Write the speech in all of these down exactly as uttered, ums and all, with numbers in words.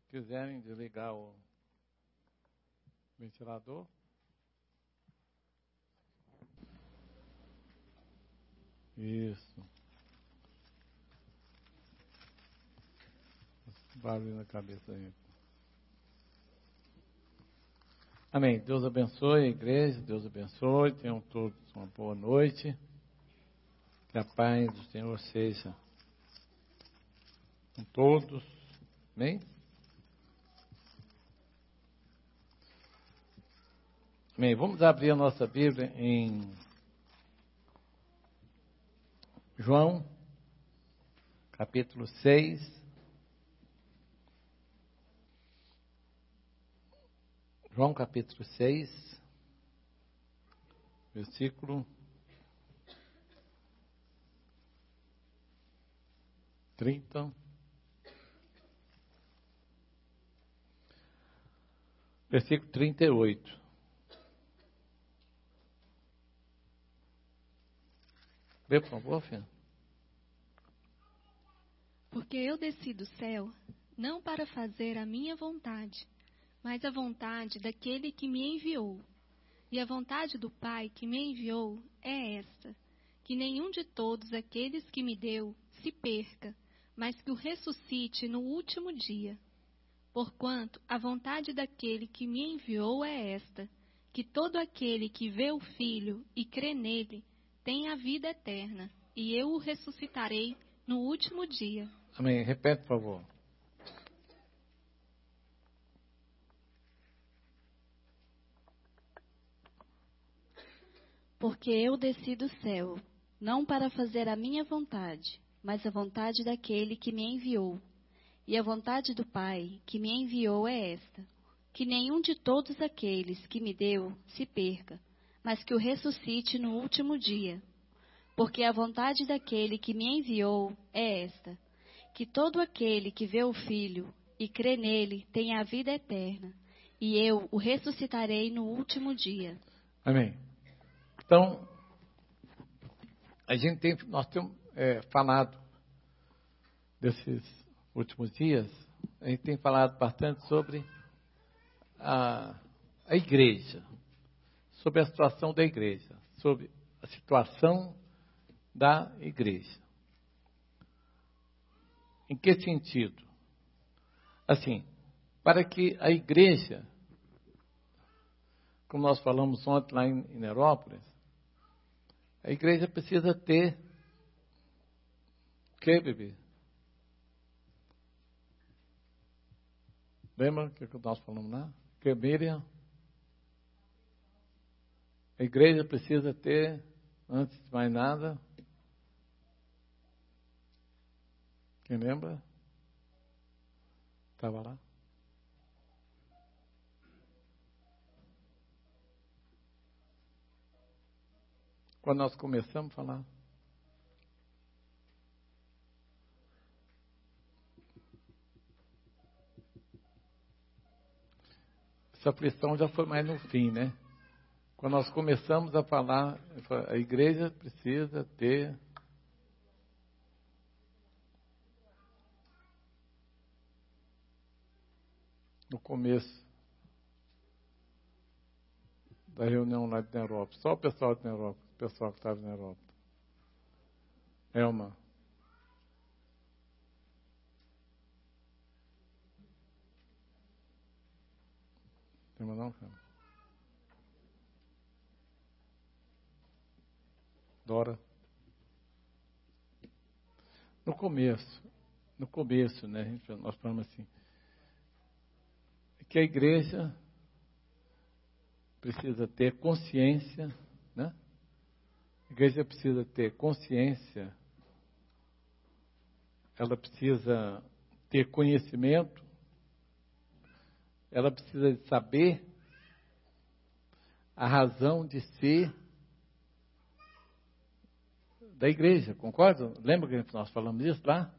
quiserem desligar o ventilador. Isso. Barulho na cabeça aí. Amém. Deus abençoe a igreja, Deus abençoe. Tenham todos uma boa noite. Que a paz do Senhor seja com todos. Amém? Amém. Vamos abrir a nossa Bíblia em João, capítulo seis. João, capítulo seis, versículo trinta. Versículo trinta e oito. Vê, por favor, filho. Porque eu desci do céu, não para fazer a minha vontade, mas a vontade daquele que me enviou. E a vontade do Pai que me enviou é esta, que nenhum de todos aqueles que me deu se perca, mas que o ressuscite no último dia. Porquanto a vontade daquele que me enviou é esta, que todo aquele que vê o Filho e crê nele tem a vida eterna, e eu o ressuscitarei no último dia. Amém. Repete, por favor. Porque eu desci do céu, não para fazer a minha vontade, mas a vontade daquele que me enviou. E a vontade do Pai que me enviou é esta, que nenhum de todos aqueles que me deu se perca, mas que o ressuscite no último dia. Porque a vontade daquele que me enviou é esta, que todo aquele que vê o Filho e crê nele tenha a vida eterna, e eu o ressuscitarei no último dia. Amém. Então, a gente tem, nós temos é, falado desses últimos dias, a gente tem falado bastante sobre a, a igreja, sobre a situação da igreja, sobre a situação da igreja. Em que sentido? Assim, para que a igreja, como nós falamos ontem lá em, em Nerópolis, a igreja precisa ter o que, bebê? Lembra o que nós falamos lá? Que Miriam? A igreja precisa ter, antes de mais nada, quem lembra? Estava lá? Quando nós começamos a falar. Essa aflição já foi mais no fim, né? Quando nós começamos a falar, a igreja precisa ter no começo da reunião lá de Nerópolis, só o pessoal de Nerópolis, o pessoal que estava em Nerópolis. Elma. Elma não, cara? Dora. No começo, no começo, né, gente, nós falamos assim, que a igreja precisa ter consciência, né? A igreja precisa ter consciência, ela precisa ter conhecimento, ela precisa de saber a razão de ser da igreja, concorda? Lembra que nós falamos isso lá?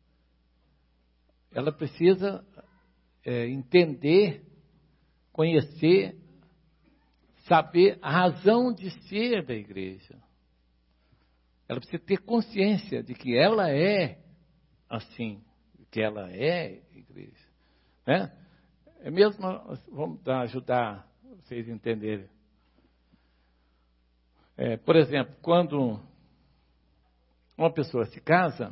Ela precisa é, entender, conhecer, saber a razão de ser da igreja. Ela precisa ter consciência de que ela é assim, que ela é igreja. Né? É mesmo, vamos dar, ajudar vocês a entenderem. É, por exemplo, quando uma pessoa se casa,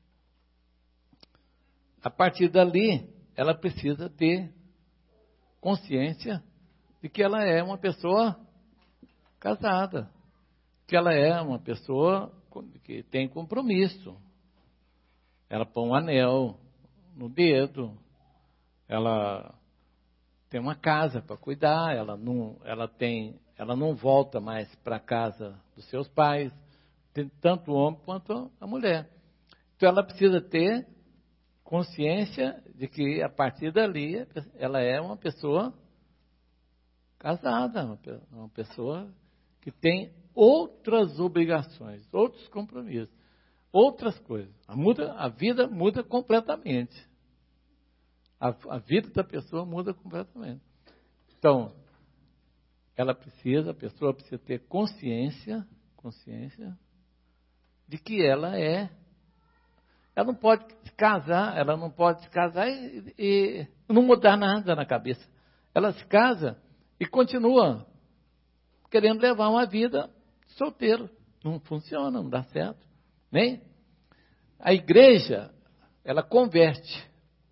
a partir dali, ela precisa ter consciência de que ela é uma pessoa casada, que ela é uma pessoa que tem compromisso. Ela põe um anel no dedo, ela tem uma casa para cuidar, ela não, ela tem, ela não volta mais para a casa dos seus pais, tem tanto o homem quanto a mulher. Então ela precisa ter consciência de que a partir dali ela é uma pessoa casada, uma pessoa que tem outras obrigações, outros compromissos, outras coisas. A, muda, a vida muda completamente. A, a vida da pessoa muda completamente. Então, ela precisa, a pessoa precisa ter consciência, consciência de que ela é. Ela não pode se casar, ela não pode se casar e, e não mudar nada na cabeça. Ela se casa e continua querendo levar uma vida solteiro. Não funciona, não dá certo. Nem? A igreja, ela converte.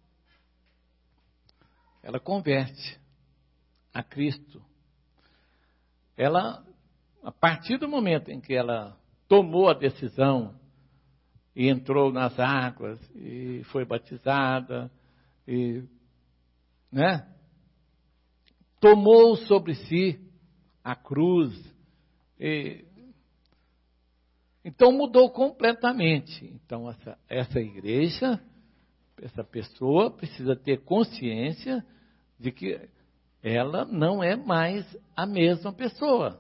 Ela converte a Cristo. Ela, a partir do momento em que ela tomou a decisão e entrou nas águas e foi batizada e, né, tomou sobre si a cruz. E, então mudou completamente. Então essa, essa igreja, essa pessoa precisa ter consciência de que ela não é mais a mesma pessoa.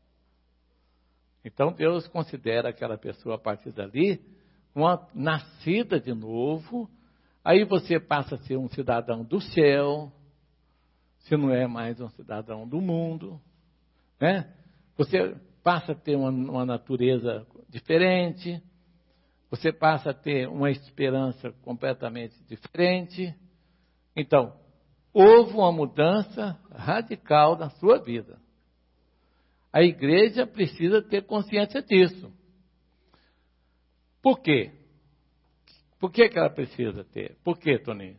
Então Deus considera aquela pessoa a partir dali uma nascida de novo. Aí você passa a ser um cidadão do céu. Você não é mais um cidadão do mundo, né? Você passa a ter uma, uma natureza diferente. Você passa a ter uma esperança completamente diferente. Então, houve uma mudança radical na sua vida. A igreja precisa ter consciência disso. Por quê? Por que que ela precisa ter? Por quê, Toninho?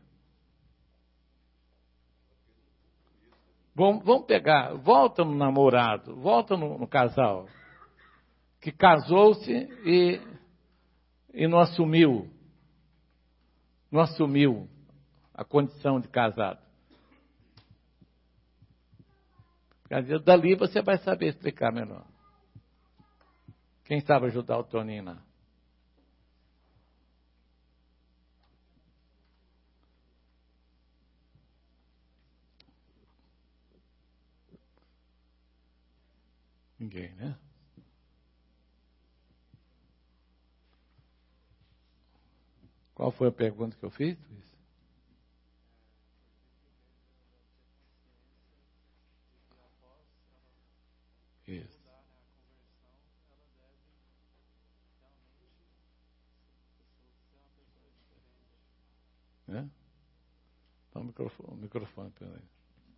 Vamos, vamos pegar, volta no namorado, volta no, no casal, que casou-se e, e não assumiu, não assumiu a condição de casado. Dali você vai saber explicar melhor. Quem sabe ajudar o Toninho lá? Ninguém, né? Qual foi a pergunta que eu fiz, Luiz? Isso. Né? Então, o microfone, o microfone para ele.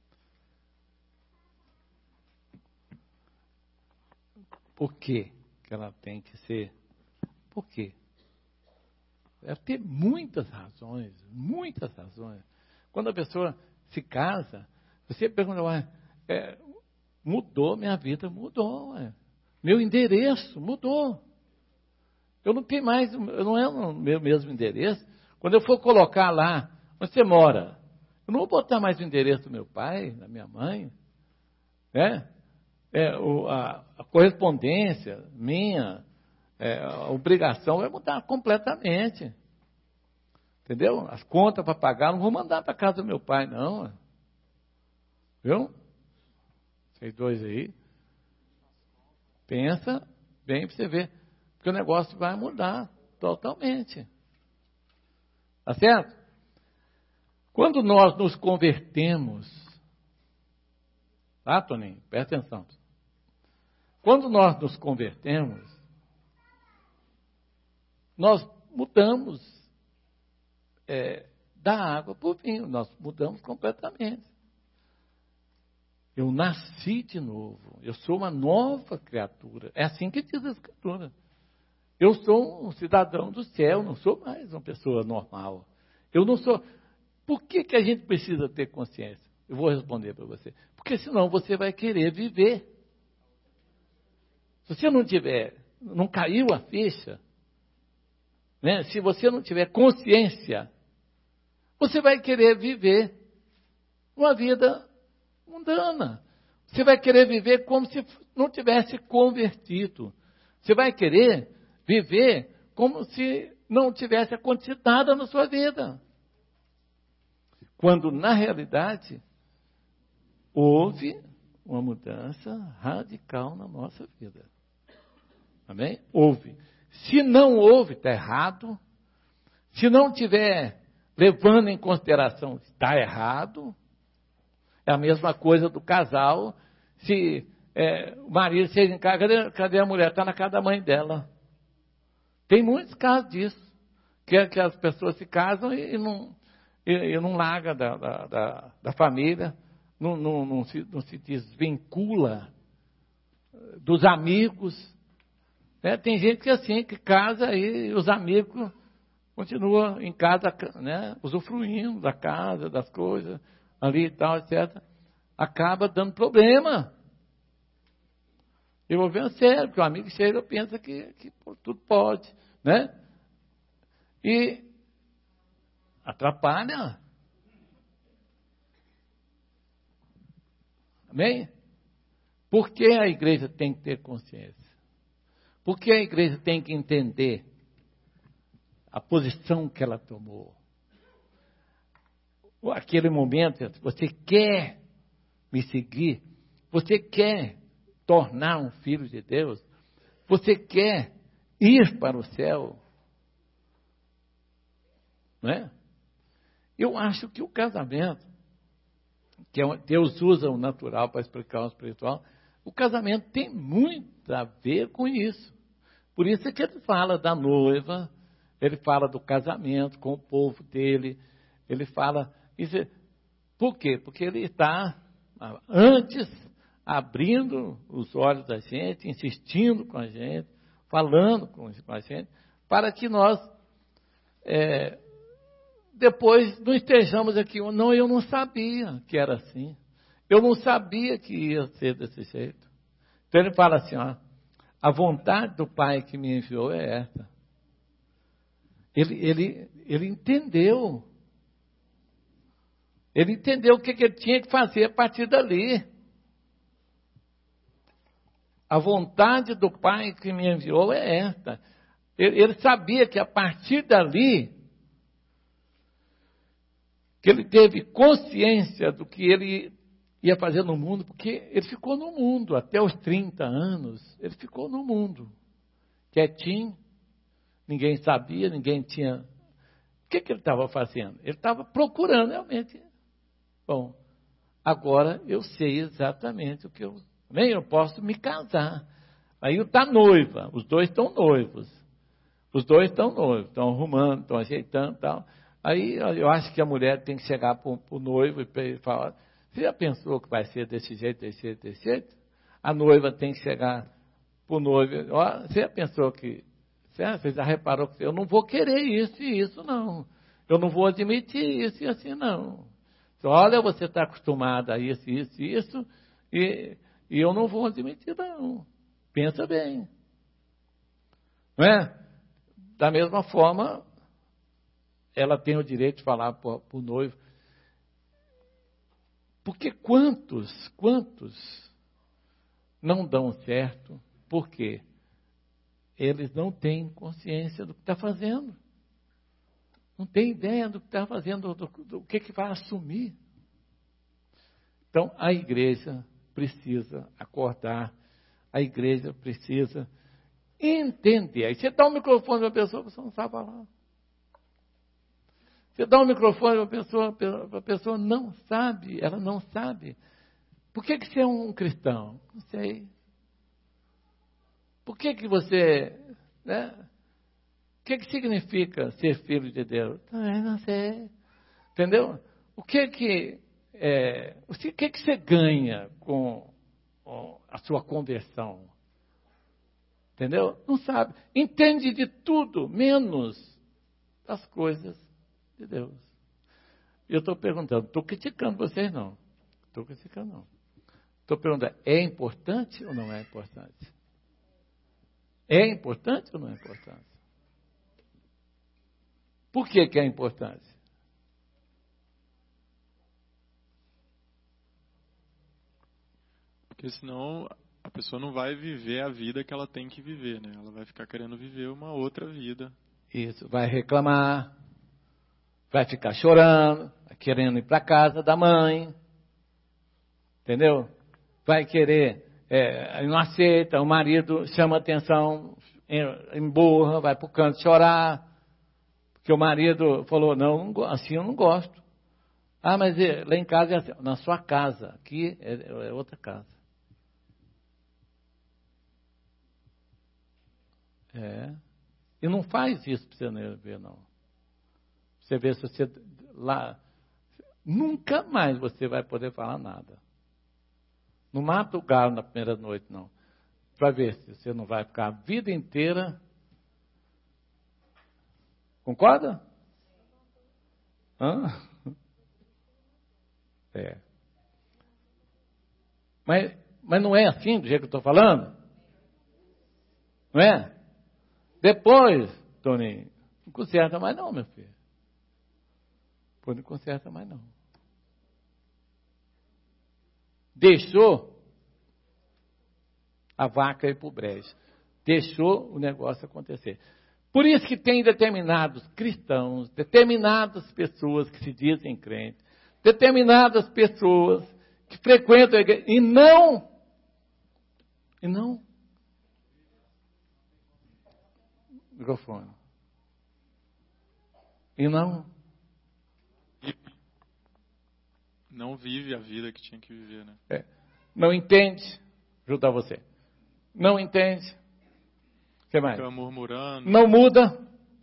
Por que que ela tem que ser? Por quê? Deve ter muitas razões, muitas razões. Quando a pessoa se casa, você pergunta, ué, é, mudou, minha vida mudou, ué. Meu endereço mudou. Eu não tenho mais, eu não é o meu mesmo endereço. Quando eu for colocar lá, onde você mora, eu não vou botar mais o endereço do meu pai, da minha mãe, né? É, o, a, a correspondência minha, é, a obrigação vai mudar completamente. Entendeu? As contas para pagar, não vou mandar para casa do meu pai, não. Viu? Vocês dois aí. Pensa bem para você ver. Porque o negócio vai mudar totalmente. Tá certo? Quando nós nos convertemos, tá, Toninho? Presta atenção. Quando nós nos convertemos, nós mudamos é, da água para o vinho. Nós mudamos completamente. Eu nasci de novo. Eu sou uma nova criatura. É assim que diz a Escritura. Eu sou um cidadão do céu, não sou mais uma pessoa normal. Eu não sou... Por que, que a gente precisa ter consciência? Eu vou responder para você. Porque senão você vai querer viver. Se você não tiver, não caiu a ficha, né? Se você não tiver consciência, você vai querer viver uma vida mundana. Você vai querer viver como se não tivesse convertido. Você vai querer viver como se não tivesse acontecido nada na sua vida. Quando, na realidade, houve uma mudança radical na nossa vida. Amém? Houve. Se não houve, está errado. Se não tiver levando em consideração, está errado. É a mesma coisa do casal. Se é, o marido chega em casa, cadê, cadê a mulher? Está na casa da mãe dela. Tem muitos casos disso. Que, é que as pessoas se casam e, e não, e, e não larga da, da, da, da família, não, não, não, se, não se desvincula dos amigos. Né? Tem gente que assim, que casa e os amigos continuam em casa, né? Usufruindo da casa, das coisas, ali e tal, etcétera. Acaba dando problema. Eu vou ver sério, porque o amigo chega e pensa que, que tudo pode, né? E atrapalha. Amém? Por que a igreja tem que ter consciência? Por que a igreja tem que entender a posição que ela tomou? Aquele momento, você quer me seguir? Você quer tornar um filho de Deus? Você quer ir para o céu? Não é? Eu acho que o casamento, que é, Deus usa o natural para explicar o espiritual, o casamento tem muito a ver com isso. Por isso é que ele fala da noiva, ele fala do casamento com o povo dele, ele fala... Isso, por quê? Porque ele está, antes, abrindo os olhos da gente, insistindo com a gente, falando com a gente, para que nós... É, depois não estejamos aqui, não, eu não sabia que era assim. Eu não sabia que ia ser desse jeito. Então ele fala assim, ó, a vontade do Pai que me enviou é essa. Ele, ele, ele entendeu. Ele entendeu o que, que ele tinha que fazer a partir dali. A vontade do Pai que me enviou é esta. Ele, ele sabia que a partir dali, que ele teve consciência do que ele ia fazer no mundo, porque ele ficou no mundo até os trinta anos, ele ficou no mundo, quietinho, ninguém sabia, ninguém tinha... O que, que ele estava fazendo? Ele estava procurando realmente. Bom, agora eu sei exatamente o que eu... Nem eu posso me casar. Aí está noiva, os dois estão noivos, os dois estão noivos, estão arrumando, estão ajeitando e tal... Aí eu acho que a mulher tem que chegar para o noivo e falar, você já pensou que vai ser desse jeito, desse jeito, desse jeito? A noiva tem que chegar para o noivo, ó, você já pensou que, você já reparou que eu não vou querer isso e isso não, eu não vou admitir isso e assim não. Olha, você está acostumada a isso, isso e isso, e, e eu não vou admitir não. Pensa bem. Não é? Da mesma forma... ela tem o direito de falar para o noivo. Porque quantos, quantos não dão certo? Por quê? Eles não têm consciência do que está fazendo. Não tem ideia do que está fazendo, do, do que, que vai assumir. Então, a igreja precisa acordar, a igreja precisa entender. Aí você dá o microfone para a pessoa, a pessoa não sabe falar. Você dá um microfone para a pessoa, a pessoa não sabe, ela não sabe. Por que, que você é um cristão? Não sei. Por que, que você... Né? O que, que significa ser filho de Deus? Também não sei. Entendeu? O que que, é, o que, que você ganha com a sua conversão? Entendeu? Não sabe. Entende de tudo, menos das coisas de Deus. E eu estou perguntando, estou criticando vocês não. Estou criticando não. Estou perguntando, é importante ou não é importante? É importante ou não é importante? Por que que é importante? Porque senão a pessoa não vai viver a vida que ela tem que viver, né? Ela vai ficar querendo viver uma outra vida. Isso, vai reclamar, vai ficar chorando, querendo ir para casa da mãe, entendeu? Vai querer, é, não aceita, o marido chama atenção, emburra, vai para o canto chorar, porque o marido falou, não, assim eu não gosto. Ah, mas lá em casa é assim, na sua casa, aqui é, é outra casa. É. E não faz isso para você ver, não. Você vê se você lá, nunca mais você vai poder falar nada. Não mata o galo na primeira noite, não. Para ver se você não vai ficar a vida inteira. Concorda? Hã? É. Mas, mas não é assim do jeito que eu estou falando? Não é? Depois, Toninho, não conserta mais não, meu filho. Depois não conserta mais não. Deixou a vaca ir para o brejo. Deixou o negócio acontecer. Por isso que tem determinados cristãos, determinadas pessoas que se dizem crentes, determinadas pessoas que frequentam a igreja e não, e não, microfone, e não, não vive a vida que tinha que viver, né? É, não entende, ajudar você, não entende, o que mais? Fica murmurando. Não muda,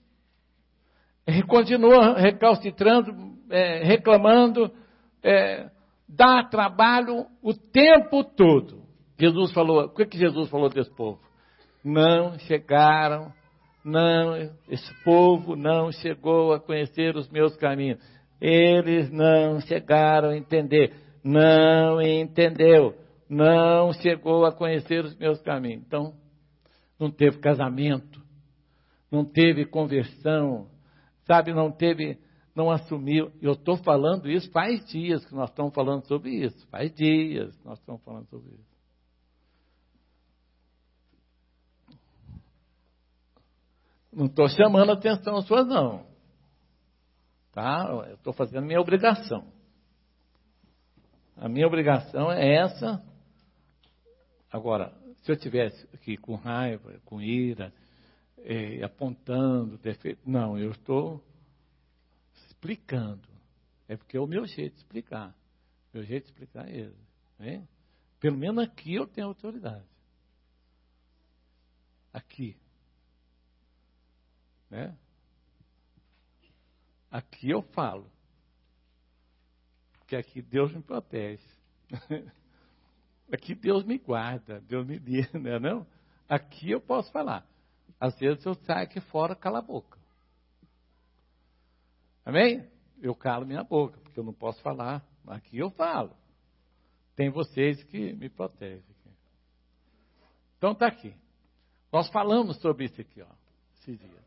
continua recalcitrando, é, reclamando, é, dá trabalho o tempo todo. Jesus falou, o que, que Jesus falou desse povo? Não chegaram, não, esse povo não chegou a conhecer os meus caminhos. Eles não chegaram a entender, não entendeu, não chegou a conhecer os meus caminhos. Então, não teve casamento, não teve conversão, sabe, não teve, não assumiu. Eu estou falando isso faz dias que nós estamos falando sobre isso. Faz dias que nós estamos falando sobre isso. Não estou chamando a atenção sua, não. Tá? Eu estou fazendo a minha obrigação. A minha obrigação é essa. Agora, se eu estivesse aqui com raiva, com ira, eh, apontando defeito, não, eu estou explicando. É porque é o meu jeito de explicar. Meu jeito de explicar é esse. Né? Pelo menos aqui eu tenho autoridade. Aqui. Né? Aqui eu falo. Porque aqui Deus me protege. Aqui Deus me guarda, Deus me livra, não é não? Aqui eu posso falar. Às vezes eu saio aqui fora, calo a boca. Amém? Eu calo minha boca, porque eu não posso falar. Aqui eu falo. Tem vocês que me protegem. Então está aqui. Nós falamos sobre isso aqui, ó, esses dias.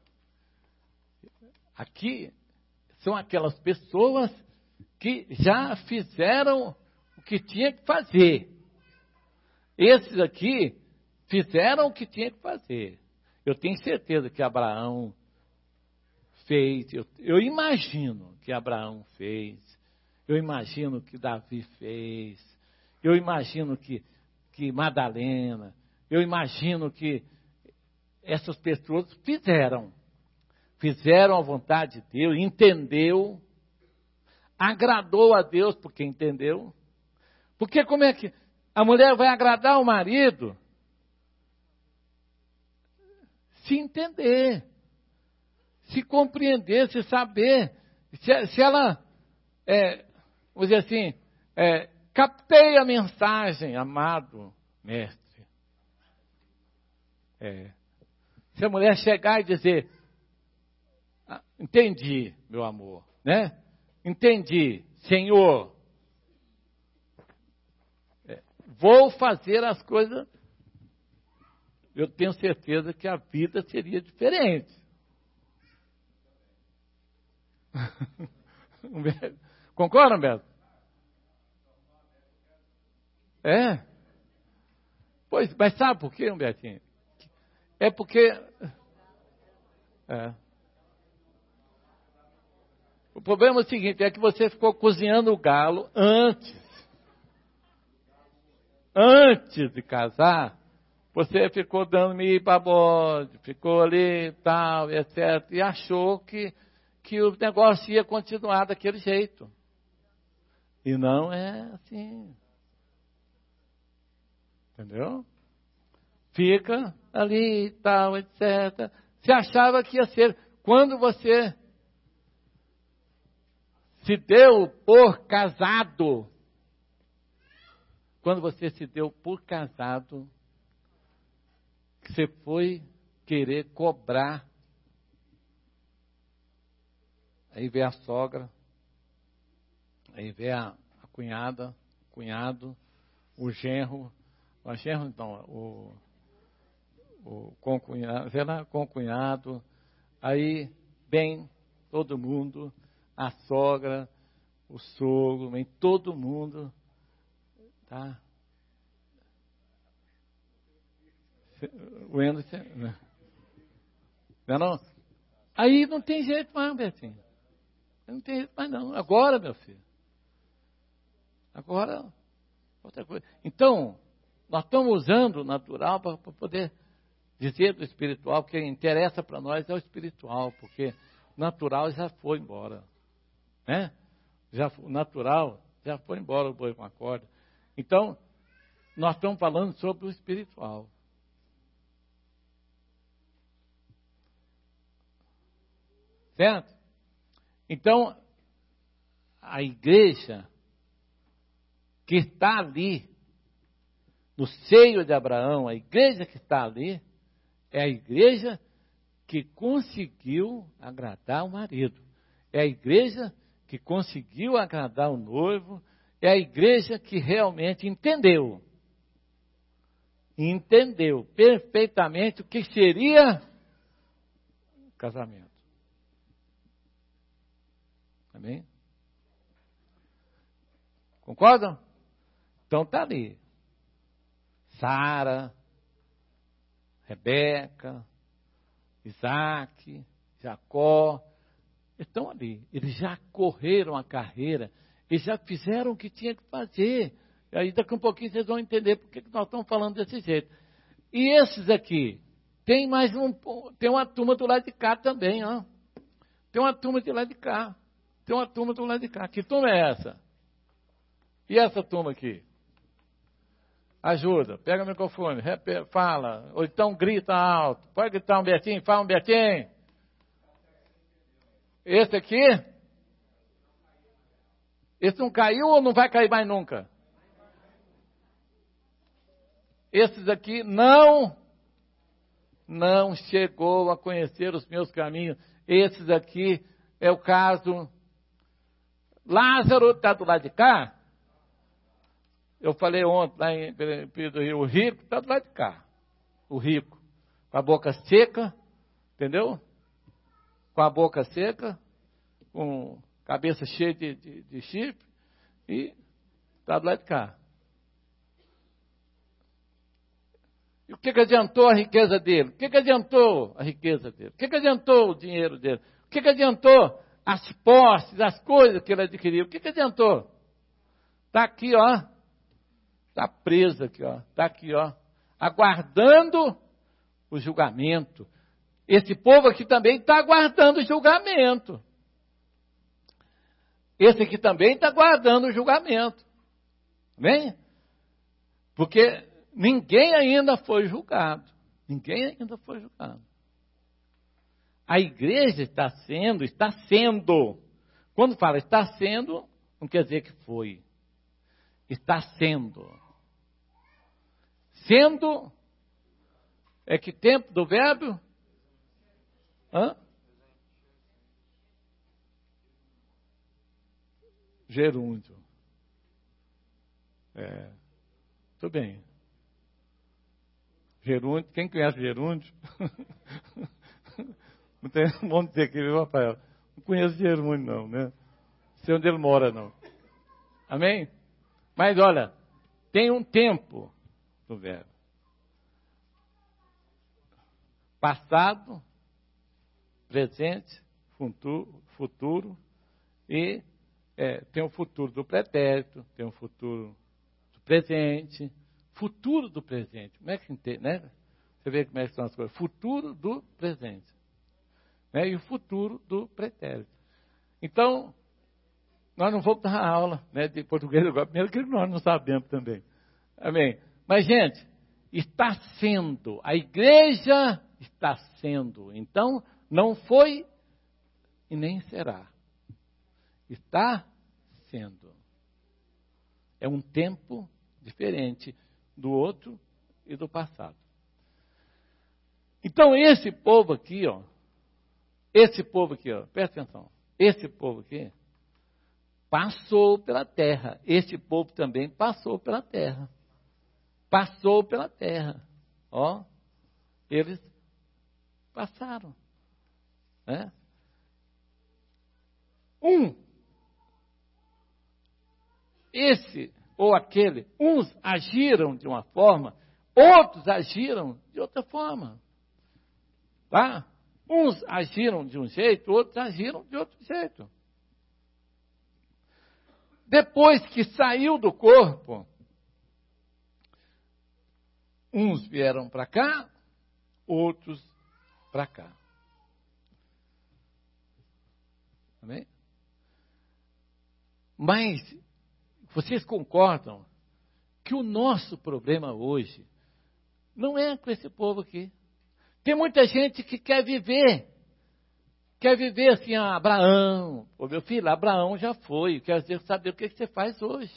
Aqui são aquelas pessoas que já fizeram o que tinha que fazer. Esses aqui fizeram o que tinha que fazer. Eu tenho certeza que Abraão fez, eu, eu imagino que Abraão fez, eu imagino que Davi fez, eu imagino que, que Madalena, eu imagino que essas pessoas fizeram. Fizeram a vontade de Deus, entendeu, agradou a Deus porque entendeu. Porque como é que a mulher vai agradar o marido? Se entender, se compreender, se saber. Se, se ela é, vamos dizer assim, é, captei a mensagem, amado mestre. É, se a mulher chegar e dizer, ah, entendi, meu amor, né? Entendi, Senhor. É, vou fazer as coisas. Eu tenho certeza que a vida seria diferente. Concorda, Humberto? É? Pois, mas sabe por quê, Humbertinho? É porque... É. O problema é o seguinte, é que você ficou cozinhando o galo antes. Antes de casar, você ficou dando milho para bode, ficou ali, tal, etcétera. E achou que, que o negócio ia continuar daquele jeito. E não é assim. Entendeu? Fica ali, tal, etcétera. Você achava que ia ser. Quando você se deu por casado, quando você se deu por casado, você foi querer cobrar. Aí vem a sogra, aí vem a, a cunhada, o cunhado, o genro, o genro não, o, o concunhado, vem lá, concunhado, aí vem todo mundo, a sogra, o sogro, vem todo mundo, tá? O Anderson, não, não. Aí não tem jeito mais, Betinho. Não tem jeito mais não. Agora, meu filho. Agora, outra coisa. Então, nós estamos usando o natural para poder dizer do espiritual, porque interessa para nós é o espiritual, porque o natural já foi embora. Né? Já, o natural já foi embora, o boi com a corda. Então, nós estamos falando sobre o espiritual. Certo? Então, a igreja que está ali, no seio de Abraão, a igreja que está ali, é a igreja que conseguiu agradar o marido. É a igreja que conseguiu agradar o noivo. É a igreja que realmente entendeu. Entendeu perfeitamente o que seria casamento. Amém? Concordam? Então está ali. Sara, Rebeca, Isaac, Jacó, estão ali. Eles já correram a carreira, eles já fizeram o que tinha que fazer. E aí daqui a um pouquinho vocês vão entender por que nós estamos falando desse jeito. E esses aqui, tem mais um, tem uma turma do lado de cá também, ó. Tem uma turma de lá de cá. Tem uma turma do lado de cá. Que turma é essa? E essa turma aqui? Ajuda, pega o microfone, fala, ou então grita alto. Pode gritar, Humbertinho, fala, Humbertinho. Esse aqui? Esse não caiu ou não vai cair mais nunca? Esses aqui não, não chegou a conhecer os meus caminhos. Esses aqui é o caso. Lázaro está do lado de cá. Eu falei ontem lá em Pedro do Rio, o rico está do lado de cá. O rico, com a boca seca, entendeu? Com a boca seca, com a cabeça cheia de, de, de chifre, e está do lado de cá. E o que, que adiantou a riqueza dele? O que, que adiantou a riqueza dele? O que, que adiantou o dinheiro dele? O que, que adiantou as posses, as coisas que ele adquiriu? O que, que adiantou? Está aqui, ó. Está preso aqui, ó. Está aqui, ó. Aguardando o julgamento. Esse povo aqui também está aguardando o julgamento. Esse aqui também está aguardando o julgamento. Amém? Porque ninguém ainda foi julgado. Ninguém ainda foi julgado. A igreja está sendo, está sendo. Quando fala está sendo, não quer dizer que foi. Está sendo. Sendo é que tempo do verbo? Hã? Gerúndio. É. Tudo bem. Gerúndio, quem conhece gerúndio? Não tem um monte de aqui, viu, Rafael? Não conheço gerúndio, não, né? Não sei onde ele mora, não. Amém? Mas olha, tem um tempo do verbo. Passado, presente, futuro, futuro e é, tem o futuro do pretérito, tem o futuro do presente, futuro do presente. Como é que entende, né? Você vê como é que são as coisas. Futuro do presente. Né? E o futuro do pretérito. Então, nós não vamos dar aula, né, de português agora, primeiro que nós não sabemos também. Amém? Mas, gente, está sendo, a igreja está sendo. Então, não foi e nem será. Está sendo. É um tempo diferente do outro e do passado. Então, esse povo aqui, ó, esse povo aqui, ó, presta atenção, esse povo aqui passou pela terra. Esse povo também passou pela terra. Passou pela terra. Ó, eles passaram. Né? Um, esse ou aquele, uns agiram de uma forma, outros agiram de outra forma. Tá? Uns agiram de um jeito, outros agiram de outro jeito. Depois que saiu do corpo, uns vieram para cá, outros para cá. Amém? Mas vocês concordam que o nosso problema hoje não é com esse povo aqui. Tem muita gente que quer viver, quer viver assim, ah, Abraão, ô meu filho, Abraão já foi, quer dizer, saber o que você faz hoje.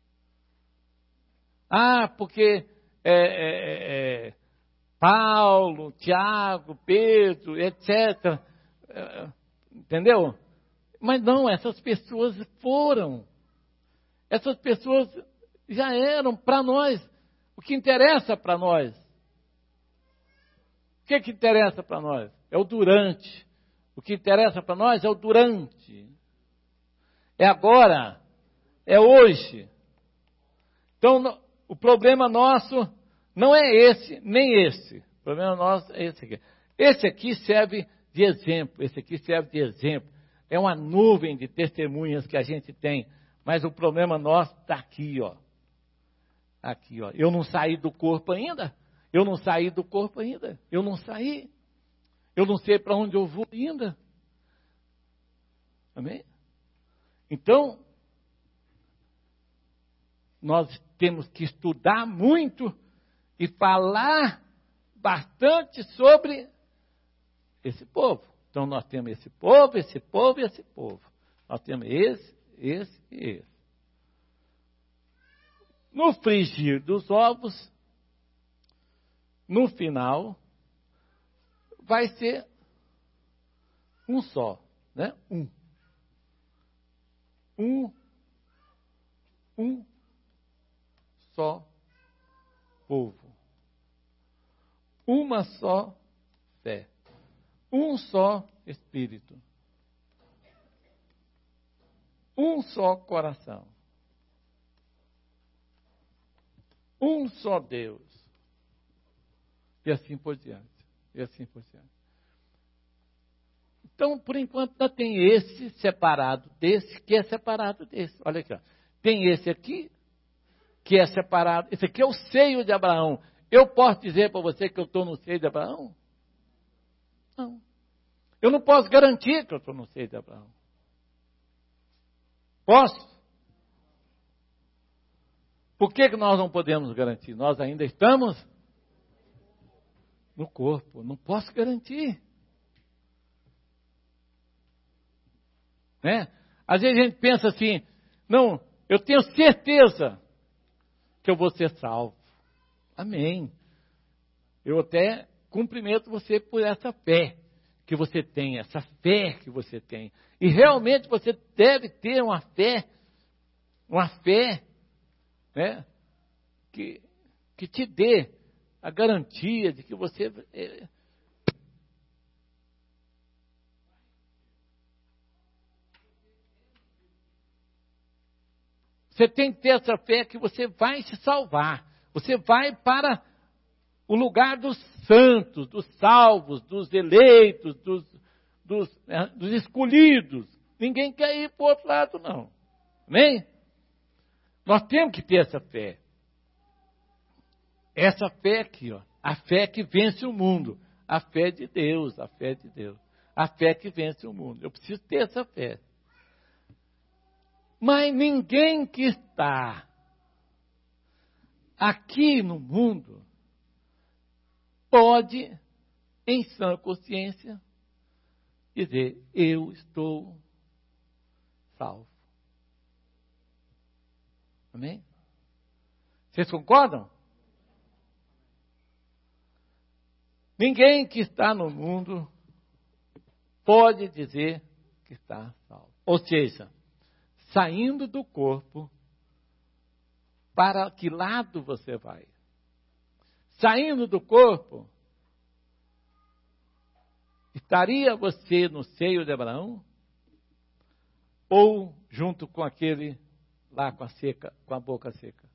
Ah, porque é, é, é, Paulo, Tiago, Pedro, etcétera. É, entendeu? Mas não, essas pessoas foram. Essas pessoas já eram para nós. O que interessa para nós? O que, que interessa para nós? É o durante. O que interessa para nós é o durante. É agora. É hoje. Então, o problema nosso não é esse, nem esse. O problema nosso é esse aqui. Esse aqui serve de exemplo. Esse aqui serve de exemplo. É uma nuvem de testemunhas que a gente tem. Mas o problema nosso está aqui, ó. Aqui, ó. Eu não saí do corpo ainda. Eu não saí do corpo ainda. Eu não saí. Eu não sei para onde eu vou ainda. Amém? Então, nós temos que estudar muito e falar bastante sobre esse povo. Então, nós temos esse povo, esse povo e esse povo. Nós temos esse, esse e esse. No frigir dos ovos, no final, vai ser um só, né? Um. Um. Um só povo. Uma só fé. Um só Espírito. Um só coração. Um só Deus. E assim por diante. E assim por diante. Então, por enquanto, ainda tem esse separado desse, que é separado desse. Olha aqui, ó. Tem esse aqui, que é separado. Esse aqui é o seio de Abraão. Eu posso dizer para você que eu estou no seio de Abraão? Não. Eu não posso garantir que eu estou no seio de Abraão. Posso? Por que, que nós não podemos garantir? Nós ainda estamos no corpo. Não posso garantir. Né? Às vezes a gente pensa assim, Não, eu tenho certeza que eu vou ser salvo. Amém. Eu até cumprimento você por essa fé que você tem, essa fé que você tem. E realmente você deve ter uma fé, uma fé, né, que, que te dê a garantia de que você... É, você tem que ter essa fé que você vai se salvar. Você vai para o lugar dos santos, dos salvos, dos eleitos, dos, dos, né, dos escolhidos. Ninguém quer ir para o outro lado, não. Amém? Nós temos que ter essa fé. Essa fé aqui, ó, a fé que vence o mundo. A fé de Deus, a fé de Deus. A fé que vence o mundo. Eu preciso ter essa fé. Mas ninguém que está aqui no mundo pode, em sã consciência, dizer, eu estou salvo. Amém? Vocês concordam? Ninguém que está no mundo pode dizer que está salvo. Ou seja, saindo do corpo, para que lado você vai? Saindo do corpo, estaria você no seio de Abraão? Ou junto com aquele lá com a seca, com a boca seca?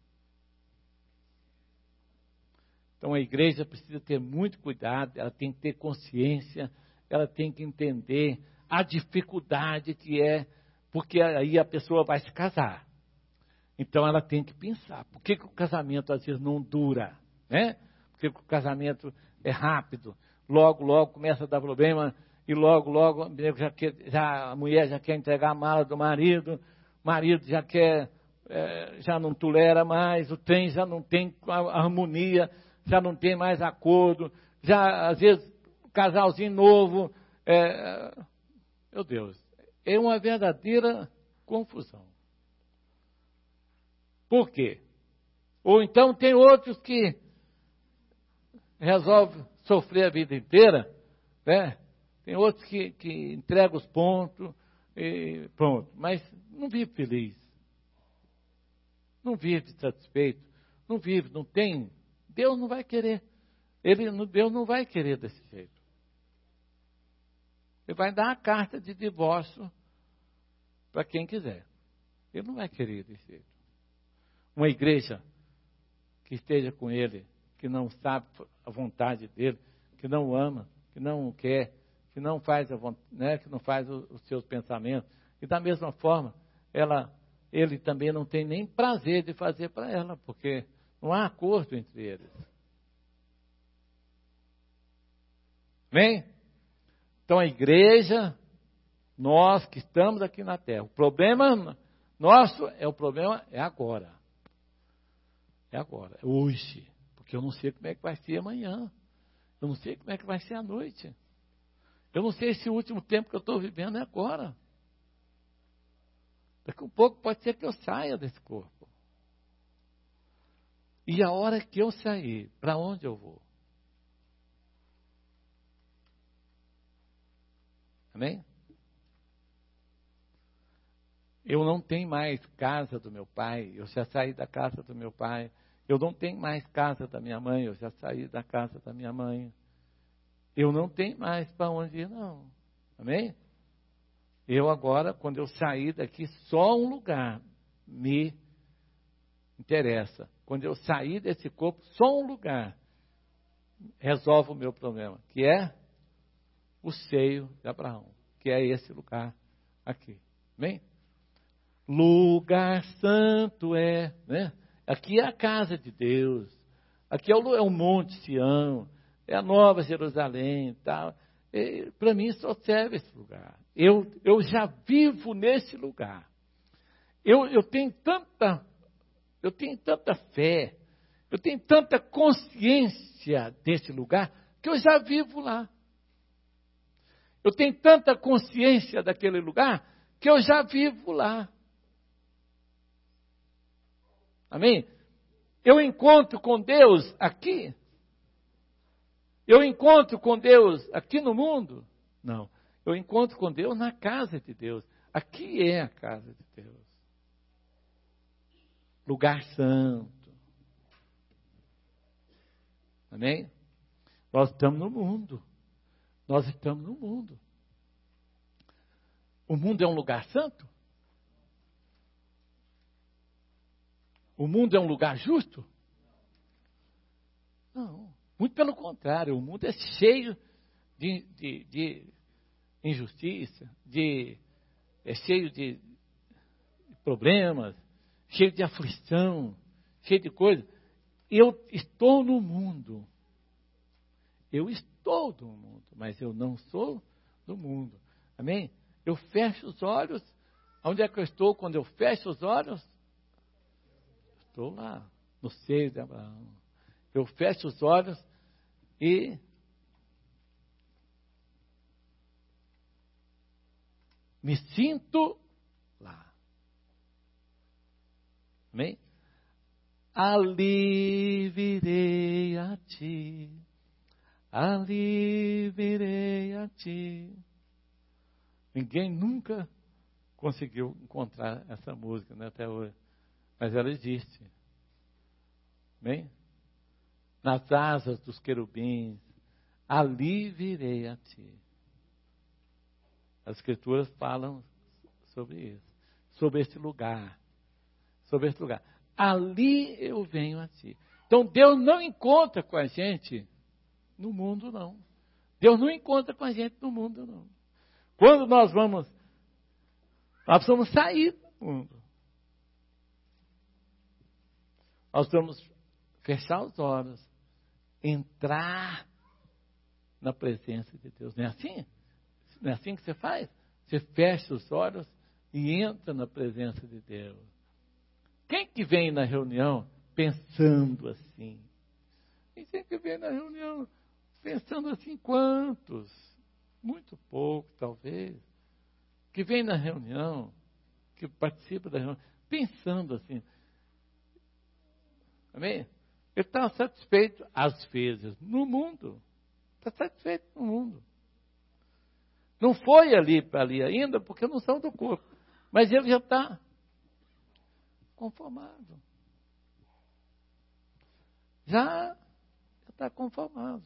Então a igreja precisa ter muito cuidado, ela tem que ter consciência, ela tem que entender a dificuldade que é, porque aí a pessoa vai se casar. Então ela tem que pensar, por que, que o casamento às vezes não dura? Né? Por que, que o casamento é rápido? Logo, logo começa a dar problema e logo, logo já quer, já, a mulher já quer entregar a mala do marido, o marido já quer, é, já não tolera mais, o trem já não tem a harmonia, já não tem mais acordo, já às vezes o casalzinho novo, é, meu Deus, é uma verdadeira confusão. Por quê? Ou então tem outros que resolvem sofrer a vida inteira, né? Tem outros que, que entregam os pontos e pronto, mas não vive feliz, não vive satisfeito, não vive, não tem, Deus não vai querer, Ele, Deus não vai querer desse jeito. Ele vai dar a carta de divórcio para quem quiser, Ele não vai querer desse jeito. Uma igreja que esteja com Ele, que não sabe a vontade dEle, que não ama, que não quer, que não faz, a vontade, né, que não faz os, os seus pensamentos. E da mesma forma, ela, Ele também não tem nem prazer de fazer para ela, porque não há acordo entre eles. Amém? Então a igreja, nós que estamos aqui na terra, o problema nosso é o problema é agora. É agora, é hoje. Porque eu não sei como é que vai ser amanhã. Eu não sei como é que vai ser a noite. Eu não sei se o último tempo que eu estou vivendo é agora. Daqui a um pouco pode ser que eu saia desse corpo. E a hora que eu sair, para onde eu vou? Amém? Eu não tenho mais casa do meu pai, eu já saí da casa do meu pai. Eu não tenho mais casa da minha mãe, eu já saí da casa da minha mãe. Eu não tenho mais para onde ir, não. Amém? Eu agora, quando eu sair daqui, só um lugar me interessa. Quando eu sair desse corpo, só um lugar resolve o meu problema, que é o seio de Abraão, que é esse lugar aqui. Amém? Lugar santo é, né? Aqui é a casa de Deus, aqui é o, é o Monte Sião, é a Nova Jerusalém, tal. Para mim só serve esse lugar. Eu, eu já vivo nesse lugar. Eu, eu tenho tanta, eu tenho tanta fé, eu tenho tanta consciência desse lugar que eu já vivo lá. Eu tenho tanta consciência daquele lugar que eu já vivo lá. Amém? Eu encontro com Deus aqui? Eu encontro com Deus aqui no mundo? Não. Eu encontro com Deus na casa de Deus. Aqui é a casa de Deus. Lugar santo. Amém? Nós estamos no mundo. Nós estamos no mundo. O mundo é um lugar santo? O mundo é um lugar justo? Não. Muito pelo contrário. O mundo é cheio de, de, de injustiça, de, é cheio de problemas, cheio de aflição, cheio de coisas. Eu estou no mundo. Eu estou no mundo, mas eu não sou do mundo. Amém? Eu fecho os olhos. Onde é que eu estou quando eu fecho os olhos? Estou lá, no seio de Abraão. Eu fecho os olhos e me sinto lá. Amém? Ali virei a ti, ali virei a ti. Ninguém nunca conseguiu encontrar essa música, né, até hoje. Mas ela existe. Amém? Nas asas dos querubins, ali virei a ti. As Escrituras falam sobre isso, sobre esse lugar, sobre esse lugar. Ali eu venho a ti. Então Deus não encontra com a gente no mundo, não. Deus não encontra com a gente no mundo, não. Quando nós vamos, nós precisamos sair do mundo. Nós vamos fechar os olhos, entrar na presença de Deus. Não é assim? Não é assim que você faz? Você fecha os olhos e entra na presença de Deus. Quem que vem na reunião pensando assim? Quem que vem na reunião pensando assim? Quantos? Muito pouco, talvez. Que vem na reunião, que participa da reunião, pensando assim. Amém? Ele está satisfeito, às vezes, no mundo. Está satisfeito no mundo. Não foi ali para ali ainda, porque não são do corpo. Mas ele já está conformado. Já está conformado.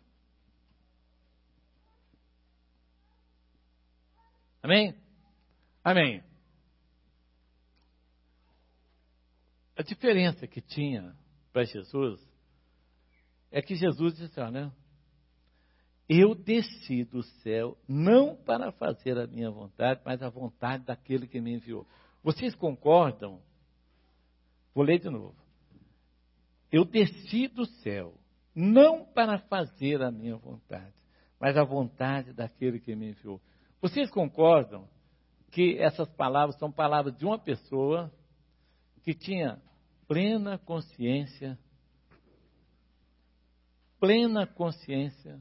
Amém? Amém. A diferença que tinha para Jesus é que Jesus disse, olha, eu desci do céu não para fazer a minha vontade, mas a vontade daquele que me enviou. Vocês concordam? Vou ler de novo. Eu desci do céu não para fazer a minha vontade, mas a vontade daquele que me enviou. Vocês concordam que essas palavras são palavras de uma pessoa que tinha plena consciência, plena consciência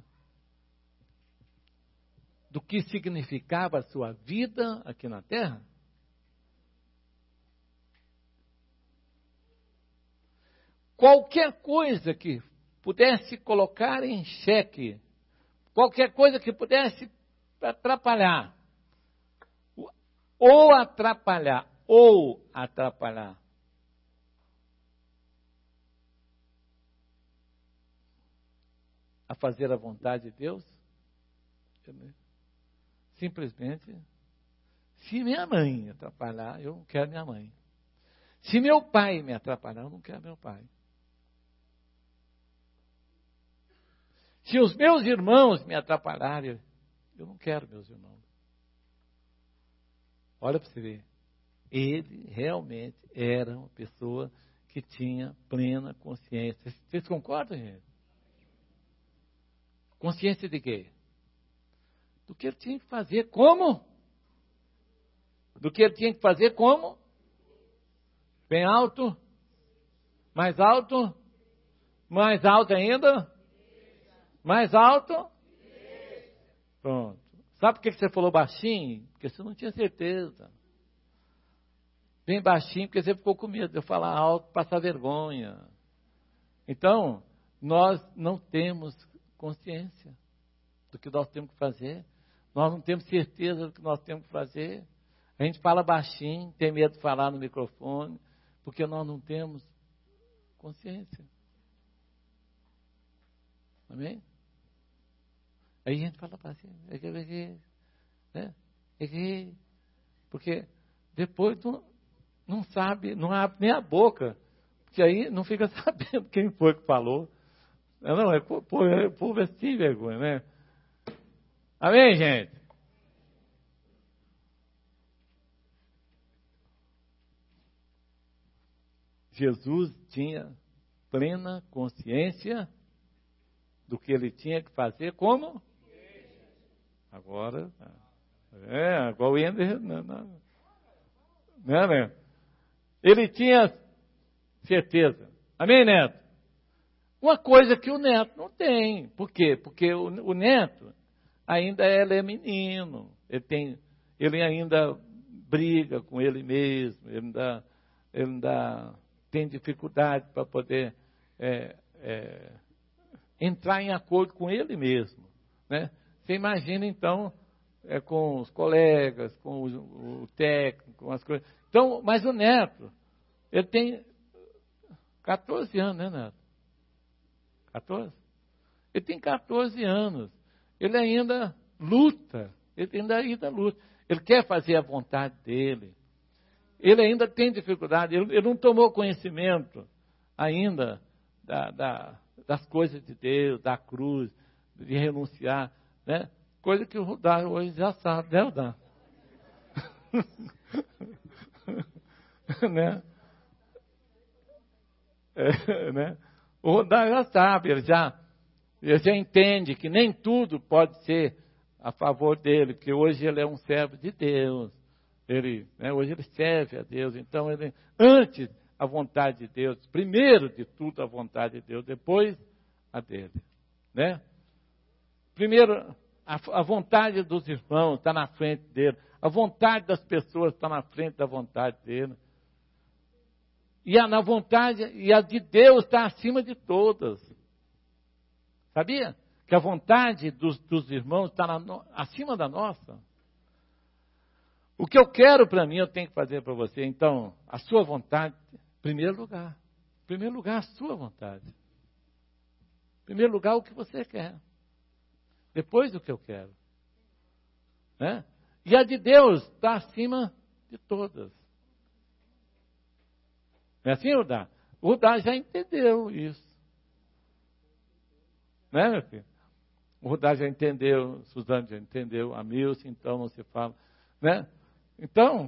do que significava a sua vida aqui na Terra? Qualquer coisa que pudesse colocar em xeque, qualquer coisa que pudesse atrapalhar, ou atrapalhar, ou atrapalhar, a fazer a vontade de Deus, simplesmente, se minha mãe atrapalhar, eu não quero minha mãe. Se meu pai me atrapalhar, eu não quero meu pai. Se os meus irmãos me atrapalharem, eu não quero meus irmãos. Olha para você ver. Ele realmente era uma pessoa que tinha plena consciência. Vocês concordam, gente? Consciência de quê? Do que ele tinha que fazer como? Do que ele tinha que fazer como? Bem alto? Mais alto? Mais alto ainda? Mais alto? Pronto. Sabe por que você falou baixinho? Porque você não tinha certeza. bem baixinho, porque você ficou com medo de eu falar alto, passar vergonha. Então, nós não temos consciência do que nós temos que fazer. Nós não temos certeza do que nós temos que fazer. A gente fala baixinho, tem medo de falar no microfone, porque nós não temos consciência. Amém? Aí a gente fala baixinho, né? Porque depois não, não sabe, não abre nem a boca, porque aí não fica sabendo quem foi que falou. Não, é povo é sem vergonha, né? Amém, gente? Jesus tinha plena consciência do que ele tinha que fazer, como? Agora, é, igual o Ender, não, não, não, né? Ele tinha certeza. Amém, Neto? Uma coisa que o Neto não tem. Por quê? Porque o, o Neto ainda ele é menino. Ele, tem, ele ainda briga com ele mesmo. Ele ainda, ele ainda tem dificuldade para poder é, é, entrar em acordo com ele mesmo. Né? Você imagina, então, é, com os colegas, com o, o técnico, com as coisas. Então, mas o Neto, ele tem quatorze anos, né, Neto? quatorze? Ele tem quatorze anos. Ele ainda luta. Ele ainda, ainda luta. Ele quer fazer a vontade dele. Ele ainda tem dificuldade. Ele, ele não tomou conhecimento ainda da, da, das coisas de Deus, da cruz, de renunciar. Né? Coisa que o Rudá hoje já sabe, né, Rudá? né? É, né? O Rudá já sabe, ele já, ele já entende que nem tudo pode ser a favor dele, porque hoje ele é um servo de Deus. Ele, né, hoje ele serve a Deus, então ele, antes a vontade de Deus, primeiro de tudo a vontade de Deus, depois a dele. Né? Primeiro, a, a vontade dos irmãos está na frente dele, a vontade das pessoas está na frente da vontade dele. E a na vontade, e a de Deus está acima de todas. Sabia? Que a vontade dos, dos irmãos está na, acima da nossa. O que eu quero para mim, eu tenho que fazer para você. Então, a sua vontade, em primeiro lugar. Em primeiro lugar, a sua vontade. Em primeiro lugar, o que você quer. Depois, o que eu quero. Né? E a de Deus está acima de todas. Não é assim, Rudá? O Rudá já entendeu isso. Né, meu filho? O Rudá já entendeu, Suzane já entendeu, a Milce, então não se fala. Né? Então,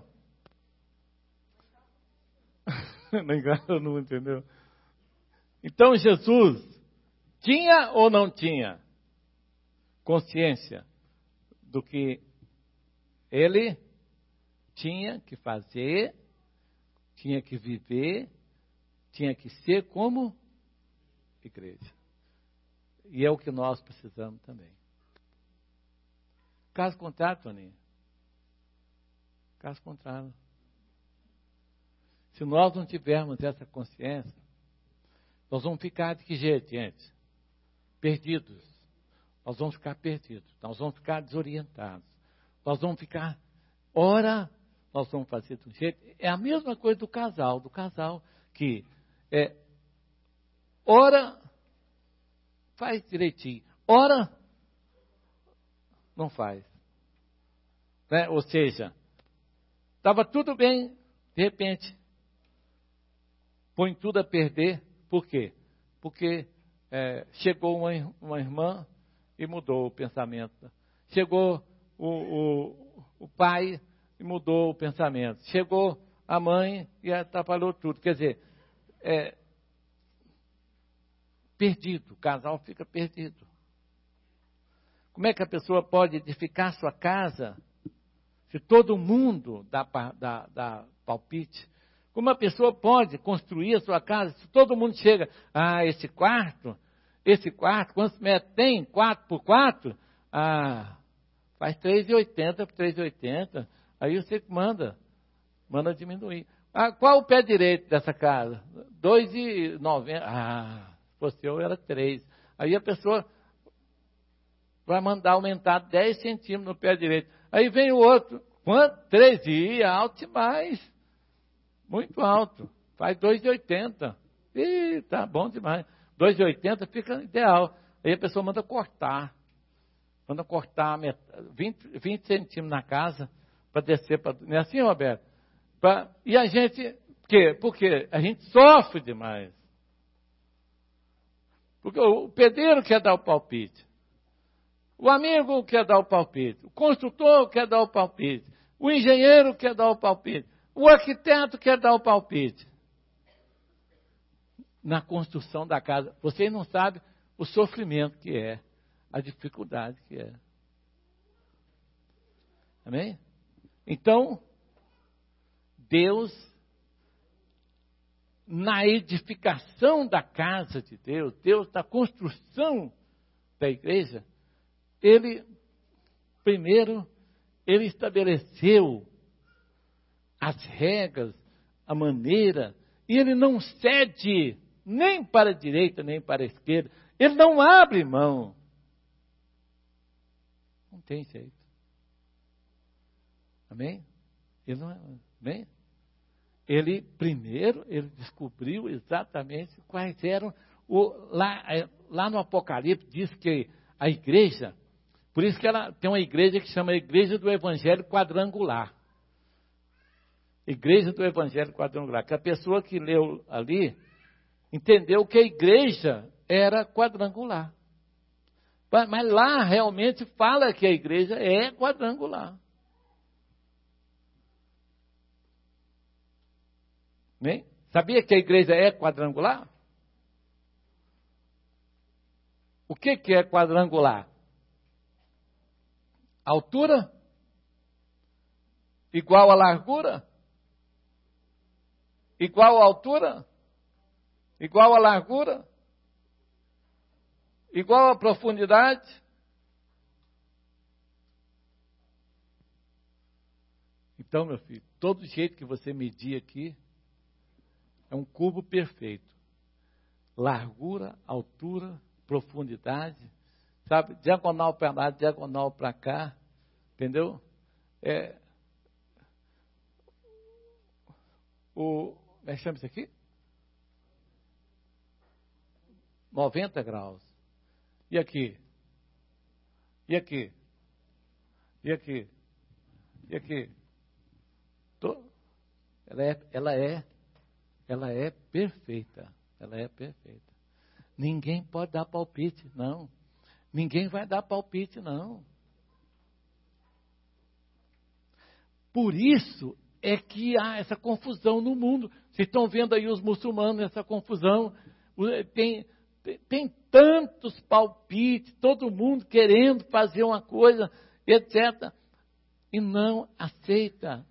não, não entendeu? Então, Jesus tinha ou não tinha consciência do que ele tinha que fazer, tinha que viver, tinha que ser como igreja. E é o que nós precisamos também. Caso contrário, Toninho. Caso contrário. Se nós não tivermos essa consciência, nós vamos ficar de que jeito, gente? Perdidos. Nós vamos ficar perdidos. Nós vamos ficar desorientados. Nós vamos ficar, ora, nós vamos fazer de um jeito. É a mesma coisa do casal, do casal que é, ora, faz direitinho. Ora, não faz. Né? Ou seja, estava tudo bem, de repente, põe tudo a perder. Por quê? Porque é, chegou uma, uma irmã e mudou o pensamento. Chegou o, o, o pai e mudou o pensamento. Chegou a mãe e atrapalhou tudo. Quer dizer, é, perdido, o casal fica perdido. Como é que a pessoa pode edificar sua casa se todo mundo dá, dá, dá palpite? Como a pessoa pode construir a sua casa se todo mundo chega, ah, esse quarto, esse quarto, quantos metros tem? quatro por quatro? Ah, faz três e oitenta por três e oitenta. Aí você manda, manda diminuir. Ah, qual o pé direito dessa casa? dois e noventa. Ah, se fosse eu, era três. Aí a pessoa vai mandar aumentar dez centímetros no pé direito. Aí vem o outro. Quanto? três. E alto demais. Muito alto. Faz dois e oitenta. Ih, tá bom demais. dois e oitenta fica ideal. Aí a pessoa manda cortar. Manda cortar vinte, vinte centímetros na casa para descer para. Não é assim, Roberto? Pra, e a gente. Por quê? Porque a gente sofre demais. Porque o pedreiro quer dar o palpite. O amigo quer dar o palpite. O construtor quer dar o palpite. O engenheiro quer dar o palpite. O arquiteto quer dar o palpite. Na construção da casa. Vocês não sabem o sofrimento que é. A dificuldade que é. Amém? Então, Deus, na edificação da casa de Deus, Deus na construção da igreja, Ele, primeiro, Ele estabeleceu as regras, a maneira, e Ele não cede nem para a direita, nem para a esquerda. Ele não abre mão. Não tem jeito. Amém? Ele não é, amém? Ele, primeiro, ele descobriu exatamente quais eram, o, lá, lá no Apocalipse diz que a igreja, por isso que ela tem uma igreja que chama Igreja do Evangelho Quadrangular. Igreja do Evangelho Quadrangular, que a pessoa que leu ali, entendeu que a igreja era quadrangular. Mas lá realmente fala que a igreja é quadrangular. Bem, sabia que a igreja é quadrangular? O que, que é quadrangular? Altura? Igual a largura? Igual a altura? Igual a largura? Igual a profundidade? Então, meu filho, todo jeito que você medir aqui é um cubo perfeito. Largura, altura, profundidade, sabe? Diagonal para lá, diagonal para cá, entendeu? É, o, como é que chama isso aqui? noventa graus. E aqui? E aqui? E aqui? E aqui? Tô, ela é, ela é, ela é perfeita. Ela é perfeita. Ninguém pode dar palpite, não. Ninguém vai dar palpite, não. Por isso é que há essa confusão no mundo. Vocês estão vendo aí os muçulmanos, essa confusão. Tem, tem, tem tantos palpites, todo mundo querendo fazer uma coisa, etcétera. E não aceita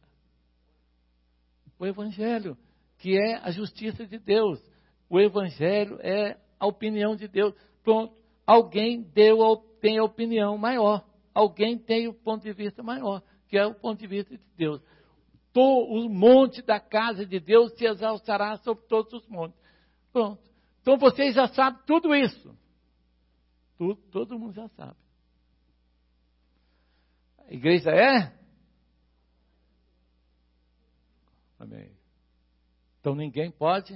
o Evangelho, que é a justiça de Deus. O Evangelho é a opinião de Deus. Pronto. Alguém deu, tem a opinião maior. Alguém tem o ponto de vista maior, que é o ponto de vista de Deus. O monte da casa de Deus se exaltará sobre todos os montes. Pronto. Então vocês já sabem tudo isso. Tudo, todo mundo já sabe. A igreja é? Amém. Então ninguém pode,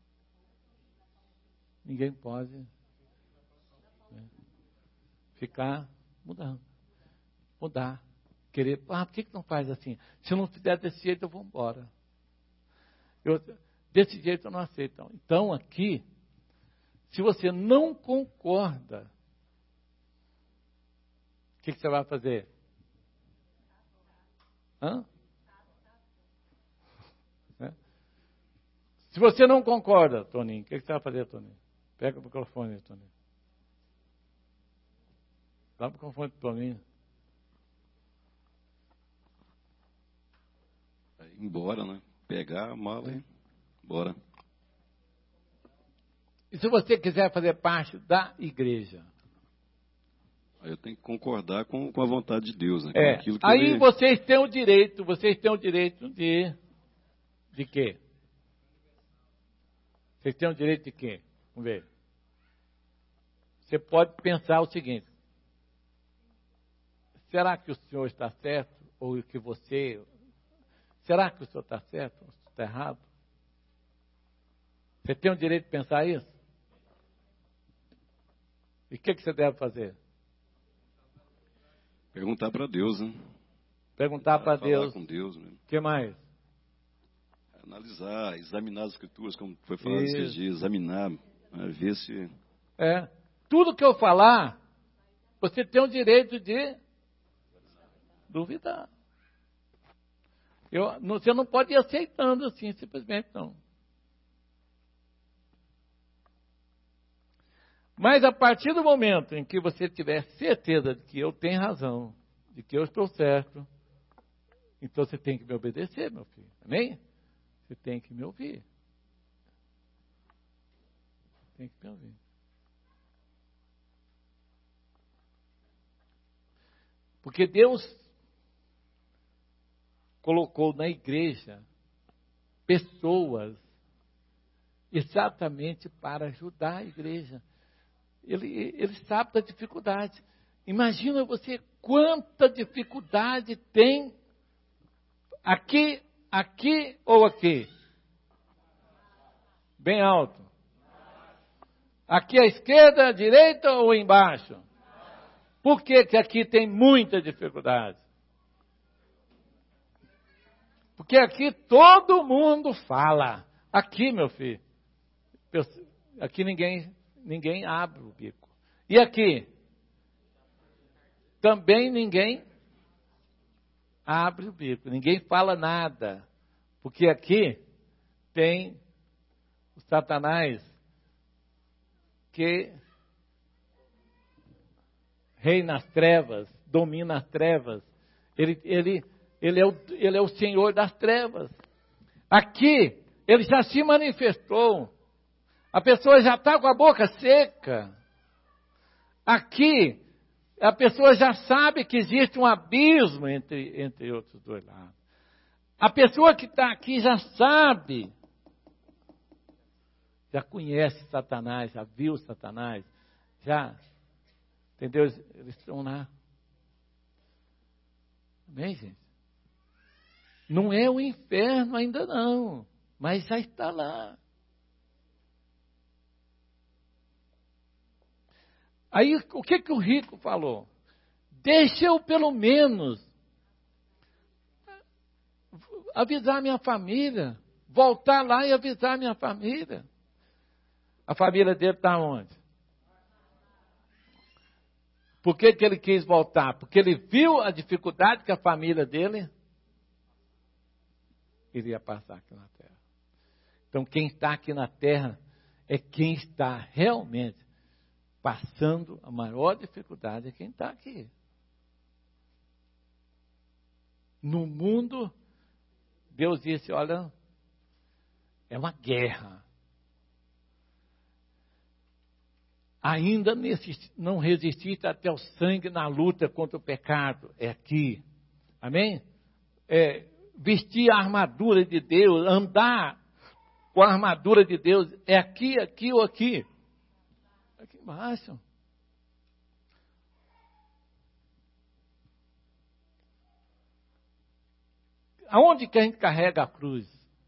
ninguém pode né, ficar mudando. Mudar. Querer, ah, por que, que não faz assim? Se eu não fizer desse jeito, eu vou embora. Eu, desse jeito eu não aceito. Então aqui, se você não concorda, o que, que você vai fazer? Hã? É? Se você não concorda, Toninho, o que, que você vai fazer, Toninho? Pega o microfone, Toninho. Dá o microfone para o Toninho. Embora, né? Pegar a mala e embora. E se você quiser fazer parte da igreja? Eu tenho que concordar com, com a vontade de Deus, né? Com É. aquilo que Aí ele... vocês têm o direito, vocês têm o direito de De quê? Vocês têm o direito de quê? Vamos ver. Você pode pensar o seguinte: será que o senhor está certo? Ou que você... Será que o senhor está certo ou está errado? Você tem o direito de pensar isso? E o que, que você deve fazer? Perguntar para Deus, né? Perguntar para Deus. Falar com Deus, né? O que mais? Analisar, examinar as escrituras, como foi falado Isso. esses dias, examinar, né, ver se... É. Tudo que eu falar, você tem o direito de duvidar. Eu, não, você não pode ir aceitando assim, simplesmente não. Mas a partir do momento em que você tiver certeza de que eu tenho razão, de que eu estou certo, então você tem que me obedecer, meu filho. Amém? Você tem que me ouvir. Tem que me ouvir. Porque Deus colocou na igreja pessoas exatamente para ajudar a igreja. Ele, ele sabe da dificuldade. Imagina você quanta dificuldade tem aqui, aqui ou aqui. Bem alto. Aqui à esquerda, à direita ou embaixo? Por que que aqui tem muita dificuldade? Porque aqui todo mundo fala. Aqui, meu filho, aqui ninguém, ninguém abre o bico. E aqui? Também ninguém abre o bico. Ninguém fala nada. Porque aqui tem o Satanás que reina as trevas, domina as trevas. Ele, ele, ele, é o, ele é o Senhor das trevas. Aqui, ele já se manifestou. A pessoa já está com a boca seca. Aqui, a pessoa já sabe que existe um abismo entre, entre outros dois lados. A pessoa que está aqui já sabe, já conhece Satanás, já viu Satanás, já, entendeu? Eles estão lá. Amém, gente? Não é o inferno ainda não, mas já está lá. Aí, o que, que o rico falou? Deixa eu, pelo menos, avisar minha família. Voltar lá e avisar minha família. A família dele está onde? Por que, que ele quis voltar? Porque ele viu a dificuldade que a família dele iria passar aqui na terra. Então, quem está aqui na terra é quem está realmente passando a maior dificuldade, é quem está aqui. No mundo, Deus disse, olha, é uma guerra. Ainda não resististe até o sangue na luta contra o pecado. É aqui. Amém? É, vestir a armadura de Deus, andar com a armadura de Deus, é aqui, aqui ou aqui? Aqui embaixo. Aonde que a gente carrega a cruz?